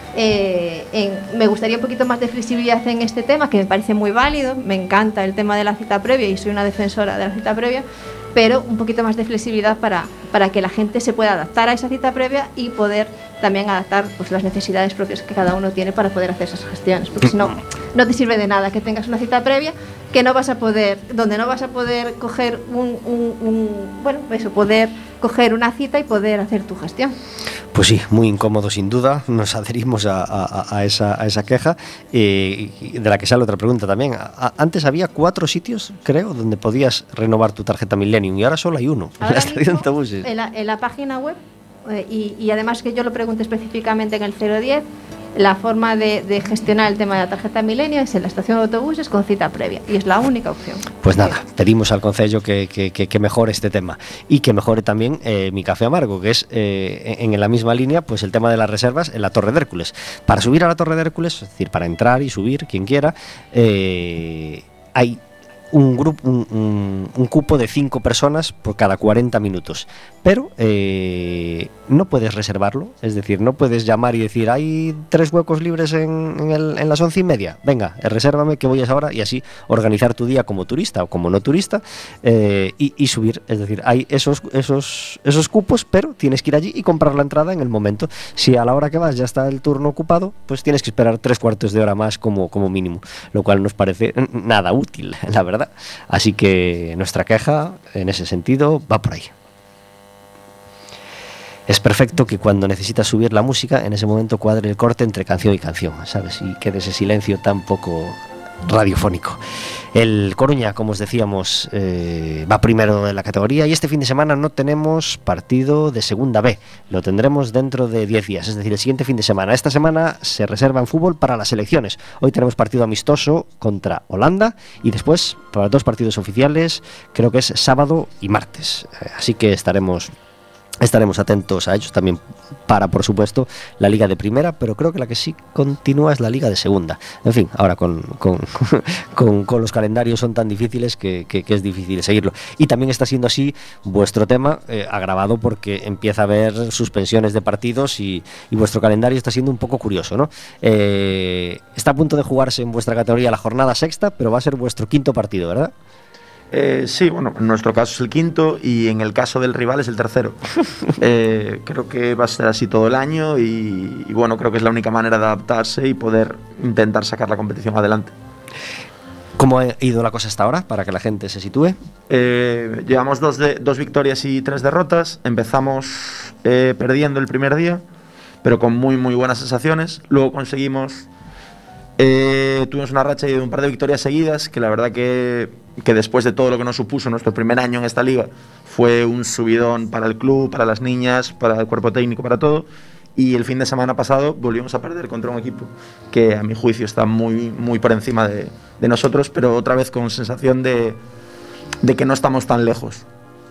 eh, en, me gustaría un poquito más de flexibilidad en este tema, que me parece muy válido. Me encanta el tema de la cita previa y soy una defensora de la cita previa, pero un poquito más de flexibilidad para, para que la gente se pueda adaptar a esa cita previa y poder también adaptar pues, las necesidades propias que cada uno tiene para poder hacer esas gestiones, porque si no, no te sirve de nada que tengas una cita previa que no vas a poder, donde no vas a poder coger un, un, un bueno, eso, poder coger una cita y poder hacer tu gestión. Pues sí, muy incómodo sin duda, nos adherimos a, a, a, esa, a esa queja, eh, y de la que sale otra pregunta también. A, antes había cuatro sitios, creo, donde podías renovar tu tarjeta Millennium y ahora solo hay uno, en la estación de autobuses. En la, en la página web, eh, y, y además que yo lo pregunté específicamente en el cero diez, la forma de, de gestionar el tema de la tarjeta Milenio es en la estación de autobuses con cita previa, y es la única opción. Pues nada, pedimos al Concello que, que, que, que mejore este tema y que mejore también eh, mi café amargo, que es eh, en, en la misma línea pues el tema de las reservas en la Torre de Hércules. Para subir a la Torre de Hércules, es decir, para entrar y subir, quien quiera, eh, hay un grupo, un, un, un cupo de cinco personas por cada cuarenta minutos, pero eh, no puedes reservarlo, es decir, no puedes llamar y decir hay tres huecos libres en, en, el, en las once y media, venga, eh, resérvame que voy a esa hora, y así organizar tu día como turista o como no turista, eh, y, y subir, es decir, hay esos, esos, esos cupos, pero tienes que ir allí y comprar la entrada en el momento. Si a la hora que vas ya está el turno ocupado, pues tienes que esperar tres cuartos de hora más como, como mínimo, lo cual nos parece nada útil, la verdad. Así que nuestra queja en ese sentido va por ahí. Es perfecto que cuando necesitas subir la música, en ese momento cuadre el corte entre canción y canción, ¿sabes? Y quede ese silencio tan poco radiofónico. El Coruña, como os decíamos, eh, va primero en la categoría, y este fin de semana no tenemos partido de Segunda B, lo tendremos dentro de diez días, es decir, el siguiente fin de semana. Esta semana se reserva en fútbol para las selecciones. Hoy tenemos partido amistoso contra Holanda y después para dos partidos oficiales, creo que es sábado y martes, eh, así que estaremos Estaremos atentos a ellos también para, por supuesto, la Liga de Primera, pero creo que la que sí continúa es la Liga de Segunda. En fin, ahora con, con, con, con los calendarios son tan difíciles que, que, que es difícil seguirlo. Y también está siendo así vuestro tema, eh, agravado porque empieza a haber suspensiones de partidos y, y vuestro calendario está siendo un poco curioso, ¿no? Eh, está a punto de jugarse en vuestra categoría la jornada sexta, pero va a ser vuestro quinto partido, ¿verdad? Eh, sí, bueno, en nuestro caso es el quinto y en el caso del rival es el tercero. eh, creo que va a ser así todo el año y, y bueno, creo que es la única manera de adaptarse y poder intentar sacar la competición adelante. ¿Cómo ha ido la cosa hasta ahora para que la gente se sitúe? Eh, llevamos dos, de, dos victorias y tres derrotas. Empezamos eh, perdiendo el primer día, pero con muy muy buenas sensaciones. Luego conseguimos... Eh, tuvimos una racha de un par de victorias seguidas que la verdad que, que después de todo lo que nos supuso nuestro primer año en esta liga fue un subidón para el club, para las niñas, para el cuerpo técnico, para todo. Y el fin de semana pasado volvimos a perder contra un equipo que a mi juicio está muy, muy por encima de, de nosotros, pero otra vez con sensación de, de que no estamos tan lejos.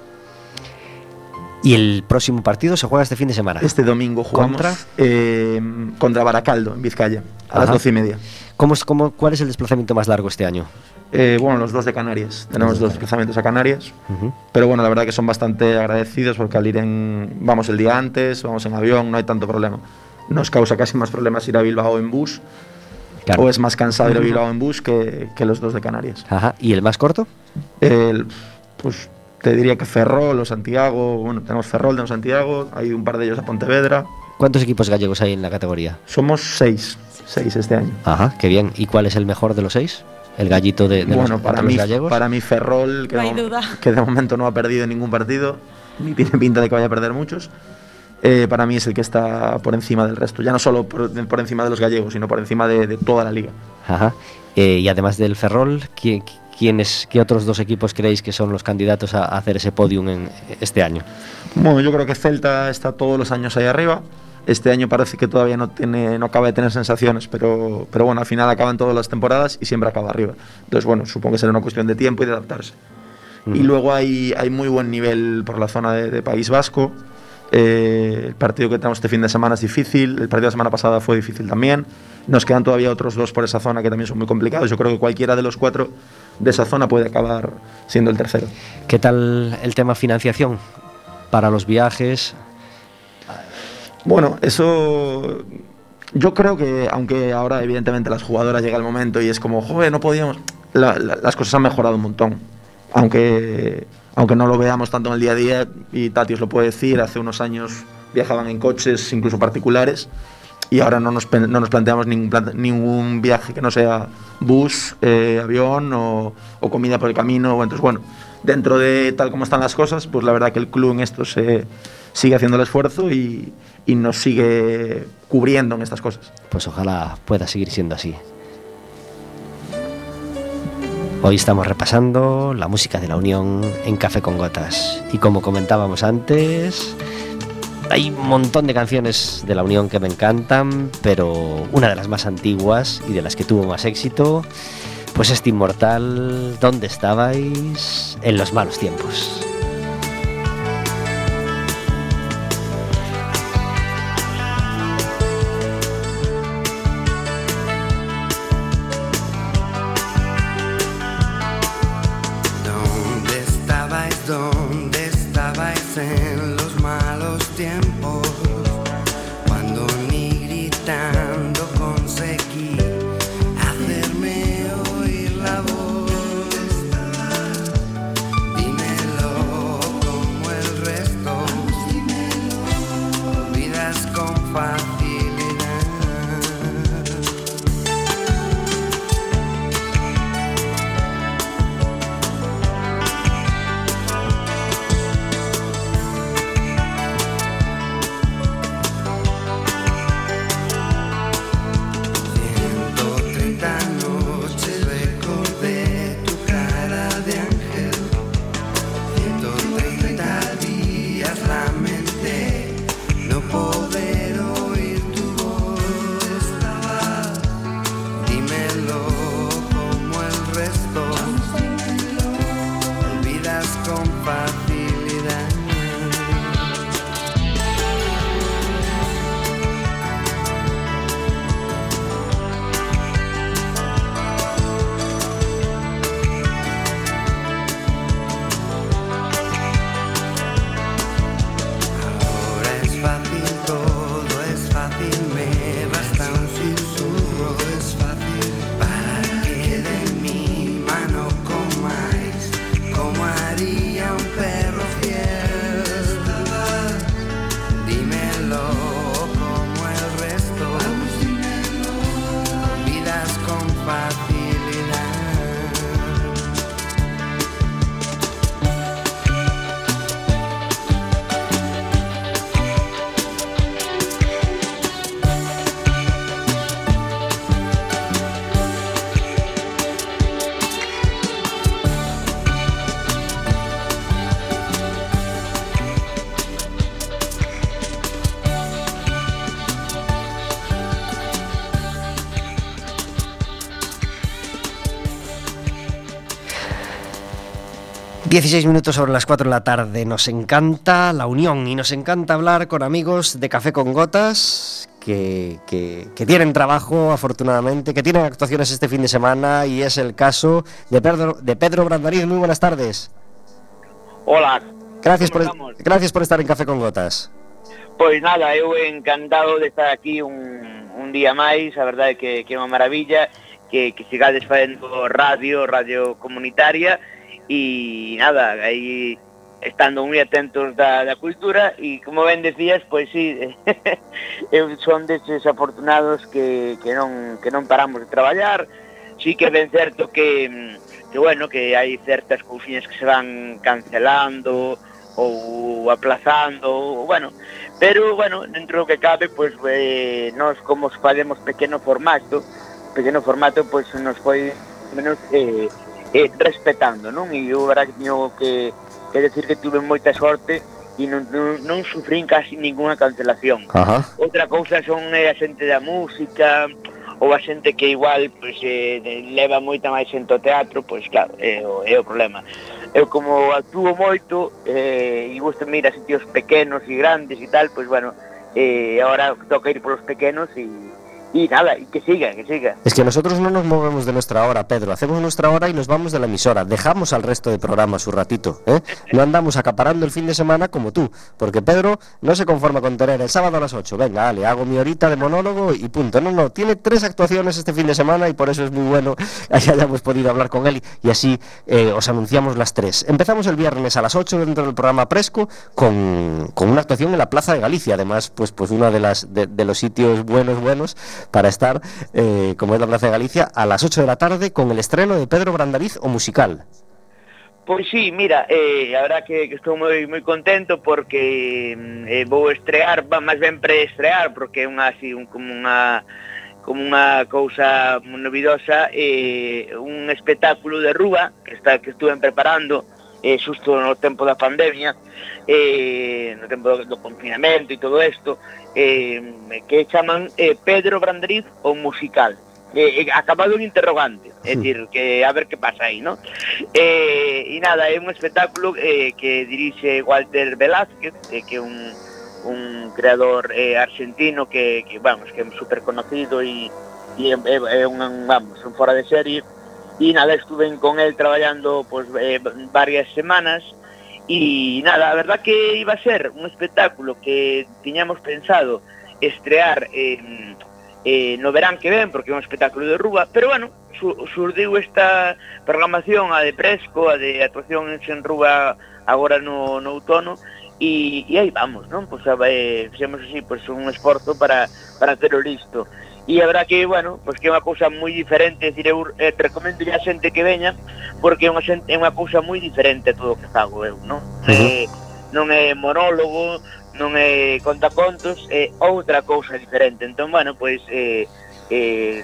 ¿Y el próximo partido se juega este fin de semana? Este domingo jugamos ¿Contra? Eh, contra Baracaldo, en Vizcaya, a Ajá. las doce y media. ¿Cómo es, cómo, ¿Cuál es el desplazamiento más largo este año? Eh, bueno, los dos de Canarias. Tenemos dos desplazamientos a Canarias. Uh-huh. Pero bueno, la verdad que son bastante agradecidos porque al ir en... Vamos el día antes, vamos en avión, no hay tanto problema. Nos causa casi más problemas ir a Bilbao en bus. Claro. O es más cansado ir a Bilbao en bus que, que los dos de Canarias. Ajá. ¿Y el más corto? El, pues... Te diría que Ferrol o Santiago, bueno, tenemos Ferrol, tenemos Santiago, hay un par de ellos a Pontevedra. ¿Cuántos equipos gallegos hay en la categoría? Somos seis, seis este año. Ajá, qué bien. ¿Y cuál es el mejor de los seis? ¿El gallito de, de, bueno, los, para de mí, los gallegos? Para mí Ferrol, que, no hay de, duda. que de momento no ha perdido ningún partido, ni tiene pinta de que vaya a perder muchos, eh, para mí es el que está por encima del resto. Ya no solo por, por encima de los gallegos, sino por encima de, de toda la liga. Ajá. Eh, y además del Ferrol, ¿quién... ¿Quiénes, ¿Qué otros dos equipos creéis que son los candidatos a hacer ese podium en este año? Bueno, yo creo que Celta está todos los años ahí arriba. Este año parece que todavía no tiene, no acaba de tener sensaciones, pero, pero bueno, al final acaban todas las temporadas y siempre acaba arriba. Entonces, bueno, supongo que será una cuestión de tiempo y de adaptarse. Uh-huh. Y luego hay, hay muy buen nivel por la zona de, de País Vasco. Eh, el partido que tenemos este fin de semana es difícil, el partido de la semana pasada fue difícil también. Nos quedan todavía otros dos por esa zona que también son muy complicados. Yo creo que cualquiera de los cuatro de esa zona puede acabar siendo el tercero. ¿Qué tal el tema financiación para los viajes? Bueno, eso yo creo que, aunque ahora evidentemente las jugadoras llega el momento y es como, joder, no podíamos, la, la, las cosas han mejorado un montón, aunque, aunque no lo veamos tanto en el día a día, y Tati os lo puede decir, hace unos años viajaban en coches incluso particulares y ahora no nos, no nos planteamos ningún, ningún viaje que no sea bus, eh, avión o, o comida por el camino. Entonces, bueno, dentro de tal como están las cosas, pues la verdad que el club en esto se, sigue haciendo el esfuerzo y, y nos sigue cubriendo en estas cosas. Pues ojalá pueda seguir siendo así. Hoy estamos repasando la música de la Unión en Café con Gotas. Y como comentábamos antes, hay un montón de canciones de la Unión que me encantan, pero una de las más antiguas y de las que tuvo más éxito, pues este inmortal ¿Dónde estabais en los malos tiempos? ¿Dónde estabais en los malos tiempos? Cuando ni gritando conseguí hacerme oír la voz. Dímelo como el resto, olvidas con facilidad. dieciséis minutos sobre las cuatro de la tarde. Nos encanta la Unión y nos encanta hablar con amigos de Café con Gotas que, que, que tienen trabajo, afortunadamente, que tienen actuaciones este fin de semana, y es el caso de Pedro, de Pedro Brandariz. Muy buenas tardes. Hola. Gracias por, gracias por estar en Café con Gotas. Pois nada, eu encantado de estar aquí un, un día máis. A verdade é que, que é unha maravilla que, que sigades facendo radio, radio comunitaria. E nada, aí estando moi atentos da, da cultura, e como ben decías, pois sí, eu son deses afortunados que, que, non, que non paramos de traballar. Sí que é ben certo que, que bueno, que hai certas cousiñas que se van cancelando ou aplazando, ou, bueno, pero bueno, dentro do que cabe, pois eh, nós como facemos pequeno formato, pequeno formato, pois nos foi menos eh, Eh, respetando, non? E eu, verdad, que teño que, que decir que tuve moita sorte e non, non, non sufrín casi ninguna cancelación. Ajá. Outra cousa son eh, a xente da música ou a xente que igual pues, eh, leva moita máis xente ao teatro, pois claro, é o, é o problema. Eu como actúo moito eh, e gusto ir a sitios pequenos e grandes e tal, pois bueno, eh, agora toca ir polos pequenos e Y nada, y que siga, que siga. Es que nosotros no nos movemos de nuestra hora, Pedro. Hacemos nuestra hora y nos vamos de la emisora. Dejamos al resto de programas un ratito, ¿eh? No andamos acaparando el fin de semana como tú. Porque Pedro no se conforma con tener el sábado a las ocho. Venga, Ale, hago mi horita de monólogo y punto. No, no, tiene tres actuaciones este fin de semana y por eso es muy bueno que hayamos podido hablar con él. Y así eh, os anunciamos las tres. Empezamos el viernes a las ocho dentro del programa Presco con, con una actuación en la Plaza de Galicia. Además, pues, pues uno de, las, de, de los sitios buenos, buenos para estar, eh, como es la Plaza de Galicia, a las ocho de la tarde con el estreno de Pedro Brandariz o musical. Pois sí, mira, eh, a verdad que, que estou moi moi contento porque eh, vou estrear, va, máis ben preestrear, porque é unha así un, como unha como unha cousa novidosa, eh, un espectáculo de rúa que está que estuve preparando eh, xusto no tempo da pandemia, eh, no tempo do, do confinamento e todo isto, eh, que chaman eh, Pedro Brandariz o musical. Eh, acabado un interrogante, é dicir, que a ver que pasa aí, ¿no? Eh, e nada, é un espectáculo eh, que dirixe Walter Velázquez, eh, que é un, un creador eh, argentino que, que, vamos, que é super conocido e, e é, é un, vamos, un fora de serie. E nada, estuve con él traballando pues, eh, varias semanas e nada, a verdad que iba a ser un espectáculo que tiñamos pensado estrear en... Eh, no verán que ven, porque é un espectáculo de rúa, pero bueno, su, surdiu esta programación, a de Presco, a de actuación en rúa agora no, no outono, e, e aí vamos, non? Pois eh, fixemos así, pois un esforzo para, para ter o listo. E a verdad que, bueno, pois que é unha cousa moi diferente, é dicir, eu eh, recomendo a xente que veña, porque é unha, xente, é unha cousa moi diferente a todo o que fago eu, non? Uh-huh. Eh, non é monólogo, non é contacontos, é outra cousa diferente. Entón, bueno, pois eh, eh,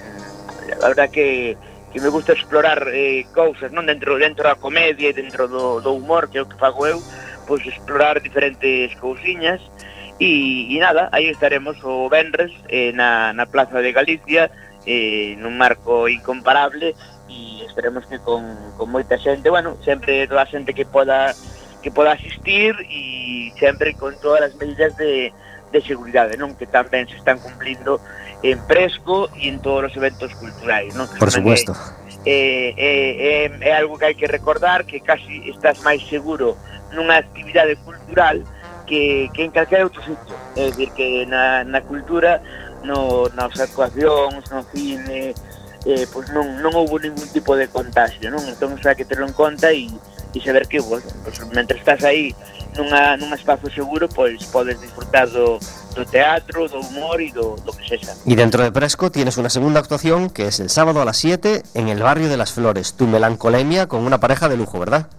a verdad que, que me gusta explorar eh, cousas, non dentro dentro da comedia e dentro do, do humor, que é o que fago eu, pois explorar diferentes cousiñas e, e nada, aí estaremos o venres eh, na, na Plaza de Galicia, eh, nun marco incomparable, e esperemos que con, con moita xente, bueno, sempre toda a xente que poda que poda asistir e sempre con todas as medidas de, de seguridade, non? Que tamén se están cumplindo en Presco e en todos os eventos culturais, non? Que por supuesto. É, é, é, é algo que hai que recordar, que casi estás máis seguro nunha actividade cultural que, que en calquera outro sitio. É dicir, que na, na cultura, no, nas actuacións, no cine, eh, pois non, non houve ningún tipo de contagio, non? Entón, xa que terlo en conta e e saber que, pues, pues, mentre estás aí nunha, nunha espazo seguro, pois podes disfrutar do, do teatro, do humor e do, do que sexa. Y dentro de Presco tienes una segunda actuación que es el sábado a las siete en el barrio de Las Flores, Tu Melancolemia, con una pareja de lujo, ¿verdad?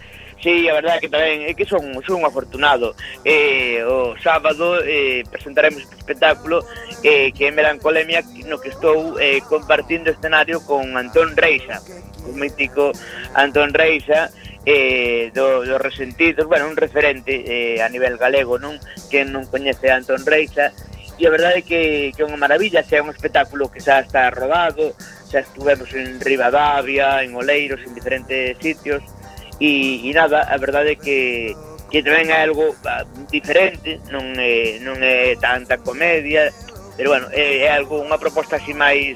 Sí, a verdade que tamén é que son, son un afortunado. Eh, o sábado eh, presentaremos este espectáculo eh, que é Melancolemia, no que estou eh, compartindo escenario con Antón Reixa, o mítico Antón Reixa, eh, do, do Resentidos, bueno, un referente eh, a nivel galego, non? Que non coñece a Antón Reixa, e a verdade é que, que é unha maravilla, xa é un espectáculo que xa está rodado, xa estuvemos en Ribadavia, en Oleiros, en diferentes sitios, e, e nada, a verdade é que, que tamén é algo uh, diferente, non é, non é tanta comedia, pero bueno, é, é algo, unha proposta así máis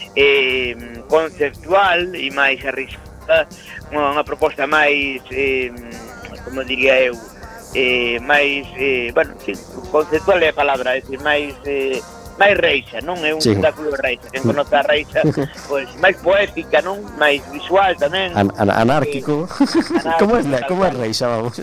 eh, conceptual e máis arriscada, unha, unha proposta máis, eh, como diría eu, eh, máis, eh, bueno, sí, conceptual é a palabra, é dicir, máis, eh, máis reixa, non? É un sí. espectáculo de reixa, quen conoce a reixa, pois, máis poética, non? Máis visual tamén. An an anárquico. Eh, anárquico. Como é, como é reixa, vamos?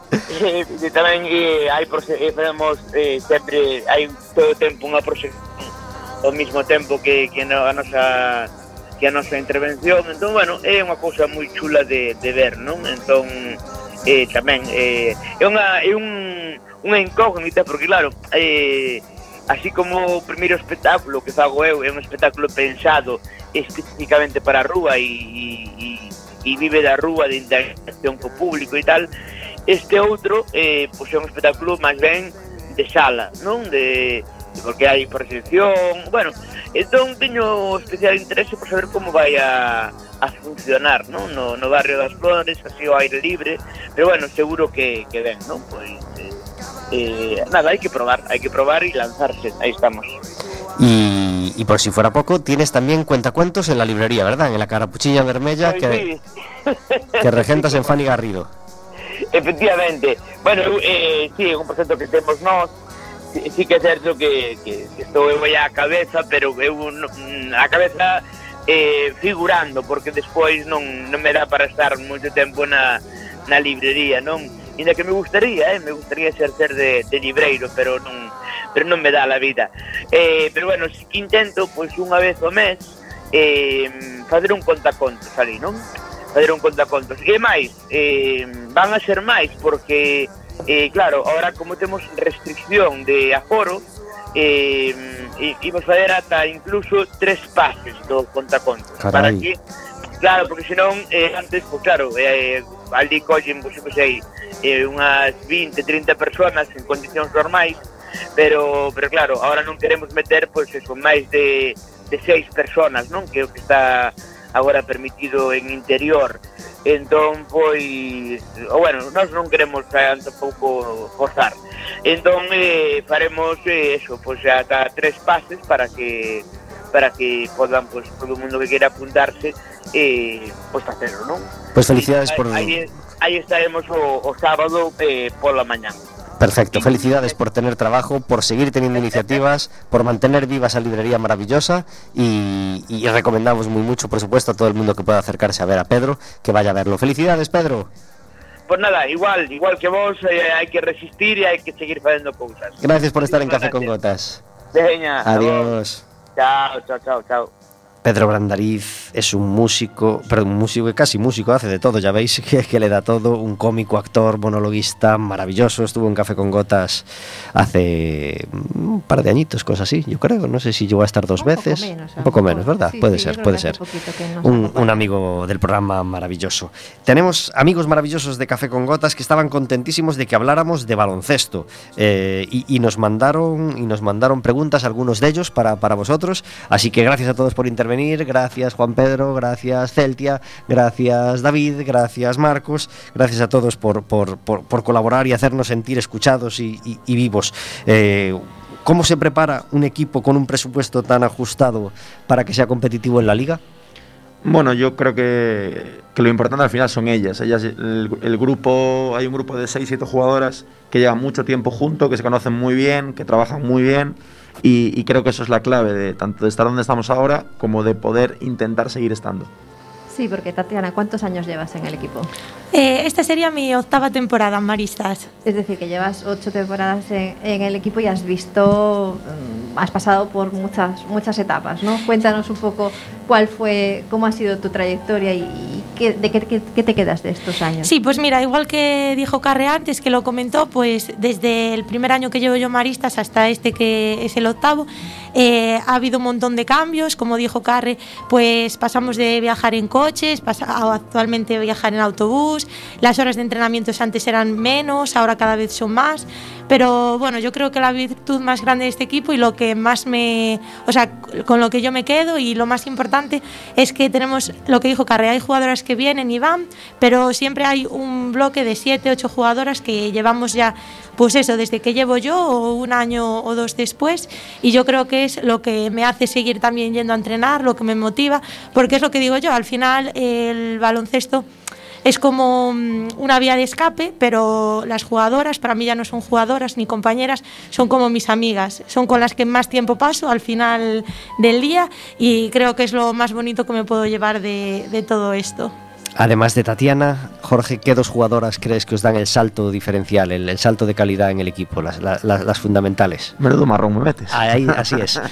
Eh, e tamén eh, hai eh, facemos eh, sempre, hai todo o tempo unha proxección ao mesmo tempo que, que no, a nosa que a nosa intervención, entón, bueno, é unha cousa moi chula de, de ver, non? Entón, eh, tamén, eh, é unha, é un, unha incógnita, porque claro, eh, así como o primeiro espectáculo que fago eu é un espectáculo pensado especificamente para a rúa e, e, e vive da rúa, de interacción co público e tal, este outro, eh, pois é un espectáculo máis ben de sala, non? De porque hai proxección, bueno, entón teño especial interese por saber como vai a, a funcionar, non? No, no barrio das Flores, así ao aire libre, pero bueno, seguro que, que ven, non? Pois, eh, eh, nada, hai que probar, hai que probar e lanzarse, aí estamos. Y, y por si fuera poco, tienes también cuentacuentos en la librería, ¿verdad? En la Carapuchiña Vermella, que, que regentas en Fanny Garrido. Efectivamente, bueno, eh, sí, é un proxecto que temos nós. Sí que é certo que, que, que estou eu a cabeza, pero eu a cabeza eh, figurando, porque despois non, non me dá para estar moito tempo na, na librería, non? Inda que me gustaría, eh, me gustaría exercer de, de libreiro, pero non, pero non me dá a vida. Eh, pero bueno, si que intento, pois unha vez ao mes, eh, fazer un contacontos ali, non? fazer un contacontos. E máis, eh, van a ser máis, porque, eh, claro, ahora como temos restricción de aforo, eh, imos fazer ata incluso tres pases do contacontos. Carai. Para que, claro, porque senón, eh, antes, pues claro, eh, ali collen, pues, pues, aí, eh, unhas vinte, trinta personas en condicións normais, pero, pero claro, ahora non queremos meter, pues, eso, máis de, de seis personas, non? Que é o que está agora permitido en interior. Entón, pois, o bueno, nós non queremos eh, tampouco forzar. Entón, eh, faremos eh, eso, pois ata tres pases para que para que podan, pois, todo o mundo que queira apuntarse, eh, pois facelo, non? Pois felicidades por... Aí, aí estaremos o, o sábado eh, pola mañán. Perfecto, felicidades por tener trabajo, por seguir teniendo iniciativas, por mantener viva esa librería maravillosa y, y recomendamos muy mucho, por supuesto, a todo el mundo que pueda acercarse a ver a Pedro, que vaya a verlo. ¡Felicidades, Pedro! Pues nada, igual, igual que vos, eh, hai que resistir e hai que seguir facendo cousas. Gracias por estar en Café Gracias. con Gotas. Veña, Adiós. chao, chao, chao, chao. Pedro Brandariz es un músico, perdón, un músico, casi músico, hace de todo, ya veis que, que le da todo, un cómico, actor, monologuista, maravilloso, estuvo en Café con Gotas hace un par de añitos, cosas así, yo creo, no sé si llegó a estar dos un veces, poco menos, un poco mejor. menos, ¿verdad? Sí, puede sí, ser, yo creo puede que ser, hace poquito que nos un, acompaña. un amigo del programa maravilloso. Tenemos amigos maravillosos de Café con Gotas que estaban contentísimos de que habláramos de baloncesto eh, y, y nos mandaron y nos mandaron preguntas, algunos de ellos para, para vosotros, así que gracias a todos por intervenir, gracias Juan Pedro, gracias Celtia, gracias David, gracias Marcos, gracias a todos por, por, por, por colaborar y hacernos sentir escuchados y, y, y vivos. Eh, ¿Cómo se prepara un equipo con un presupuesto tan ajustado para que sea competitivo en la liga? Bueno, yo creo que, que lo importante al final son ellas. Ellas el, el grupo, hay un grupo de seis siete jugadoras que llevan mucho tiempo juntos, que se conocen muy bien, que trabajan muy bien. Y, y creo que eso es la clave de tanto de estar donde estamos ahora como de poder intentar seguir estando. Sí, porque Tatiana, ¿cuántos años llevas en el equipo? Eh, esta sería mi octava temporada en Maristas. Es decir, que llevas ocho temporadas en, en el equipo y has visto, um, has pasado por muchas muchas etapas, ¿no? Cuéntanos un poco cuál fue, cómo ha sido tu trayectoria y, y qué, de qué, qué, qué te quedas de estos años. Sí, pues mira, igual que dijo Carre antes, que lo comentó, pues desde el primer año que llevo yo Maristas hasta este que es el octavo, eh, ha habido un montón de cambios. Como dijo Carre, pues pasamos de viajar en coches a actualmente viajar en autobús. Las horas de entrenamientos antes eran menos, ahora cada vez son más. Pero bueno, yo creo que la virtud más grande de este equipo y lo que más me, o sea, con lo que yo me quedo y lo más importante es que tenemos lo que dijo Carre, hay jugadoras que vienen y van, pero siempre hay un bloque de siete, ocho jugadoras que llevamos ya, pues eso, desde que llevo yo o un año o dos después, y yo creo que es lo que me hace seguir también yendo a entrenar, lo que me motiva, porque es lo que digo yo, al final el baloncesto es como una vía de escape, pero las jugadoras, para mí ya no son jugadoras ni compañeras, son como mis amigas, son con las que más tiempo paso al final del día y creo que es lo más bonito que me puedo llevar de, de todo esto. Además de Tatiana, Jorge, ¿qué dos jugadoras crees que os dan el salto diferencial, el, el salto de calidad en el equipo, las, las, las fundamentales? Menudo marrón me metes. Ahí, así es.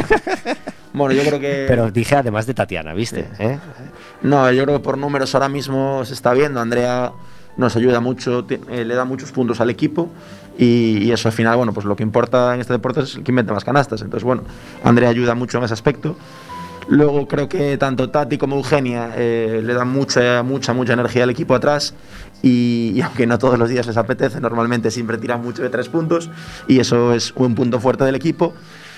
Bueno, yo creo que... Pero dije además de Tatiana, ¿viste? Sí. ¿Eh? No, yo creo que por números ahora mismo se está viendo. Andrea nos ayuda mucho, eh, le da muchos puntos al equipo y, y eso al final, bueno, pues lo que importa en este deporte es el que mete más canastas. Entonces, bueno, Andrea ayuda mucho en ese aspecto. Luego creo que tanto Tati como Eugenia eh, le dan mucha, mucha, mucha energía al equipo atrás y, y aunque no todos los días les apetece, normalmente siempre tiran mucho de tres puntos y eso es un punto fuerte del equipo.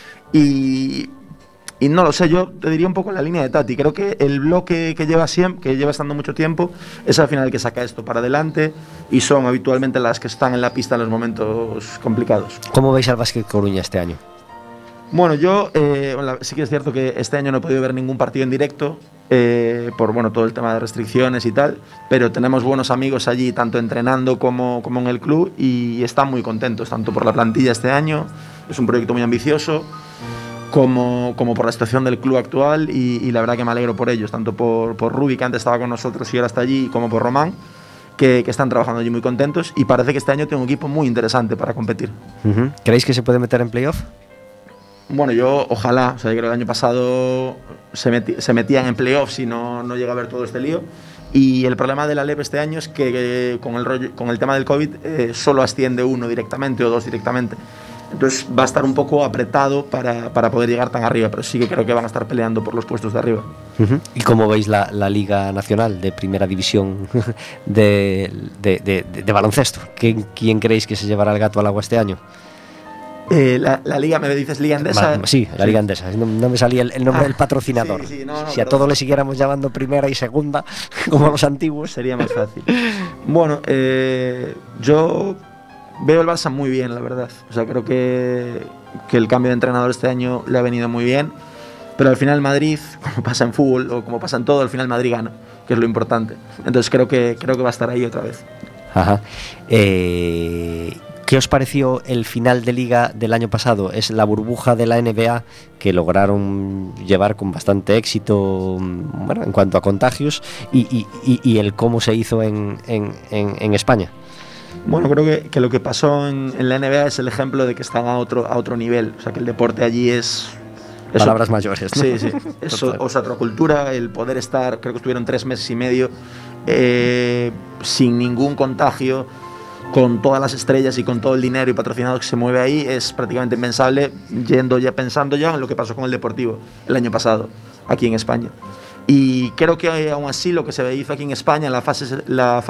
Y... Y no lo sé, yo te diría un poco en la línea de Tati. Creo que el bloque que lleva siempre, que lleva estando mucho tiempo, es al final el que saca esto para adelante y son habitualmente las que están en la pista en los momentos complicados. ¿Cómo veis al Básquet Coruña este año? Bueno, yo eh, sí que es cierto que este año no he podido ver ningún partido en directo eh, por bueno, todo el tema de restricciones y tal, pero tenemos buenos amigos allí, tanto entrenando como, como en el club, y están muy contentos, tanto por la plantilla este año, es un proyecto muy ambicioso, Como, como por la situación del club actual y, y la verdad que me alegro por ellos, tanto por, por Rubi, que antes estaba con nosotros y ahora está allí, como por Román, que, que están trabajando allí muy contentos y parece que este año tiene un equipo muy interesante para competir. Uh-huh. ¿Creéis que se puede meter en playoff? Bueno, yo ojalá, o sea, yo creo que el año pasado se, meti, se metían en playoffs y no, no llega a haber todo este lío Y el problema de la Alep este año es que eh, con, el rollo, con el tema del COVID eh, solo asciende uno directamente o dos directamente. Entonces va a estar un poco apretado para, para poder llegar tan arriba, pero sí que creo que van a estar peleando por los puestos de arriba. Uh-huh. ¿Y cómo veis la, la Liga Nacional de Primera División de, de, de, de, de baloncesto? ¿Quién, ¿Quién creéis que se llevará el gato al agua este año? Eh, la, la Liga, ¿me dices Liga Endesa? Ma, sí, la sí. Liga Endesa. No, no me salía el, el nombre ah, del patrocinador. Sí, sí, no, no, si a todos le siguiéramos llamando primera y segunda, como los antiguos, sería más fácil. Bueno, eh, yo veo el Barça muy bien, la verdad. O sea, creo que, que el cambio de entrenador este año le ha venido muy bien. Pero al final Madrid, como pasa en fútbol o como pasa en todo, al final Madrid gana, que es lo importante. Entonces creo que, creo que va a estar ahí otra vez. Ajá. Eh... ¿Qué os pareció el final de liga del año pasado? Es la burbuja de la N B A que lograron llevar con bastante éxito, bueno, en cuanto a contagios y, y, y, y el cómo se hizo en, en, en, en España. Bueno, creo que, que lo que pasó en, en la N B A es el ejemplo de que están a otro, a otro nivel. O sea, que el deporte allí es... es palabras mayores, ¿no? Sí, sí. Es o, o sea, otra cultura, el poder estar, creo que estuvieron tres meses y medio eh, sin ningún contagio, con todas las estrellas y con todo el dinero y patrocinado que se mueve ahí, es prácticamente impensable, yendo ya pensando ya en lo que pasó con el Deportivo el año pasado aquí en España. Y creo que aún así lo que se hizo aquí en España en la fase, la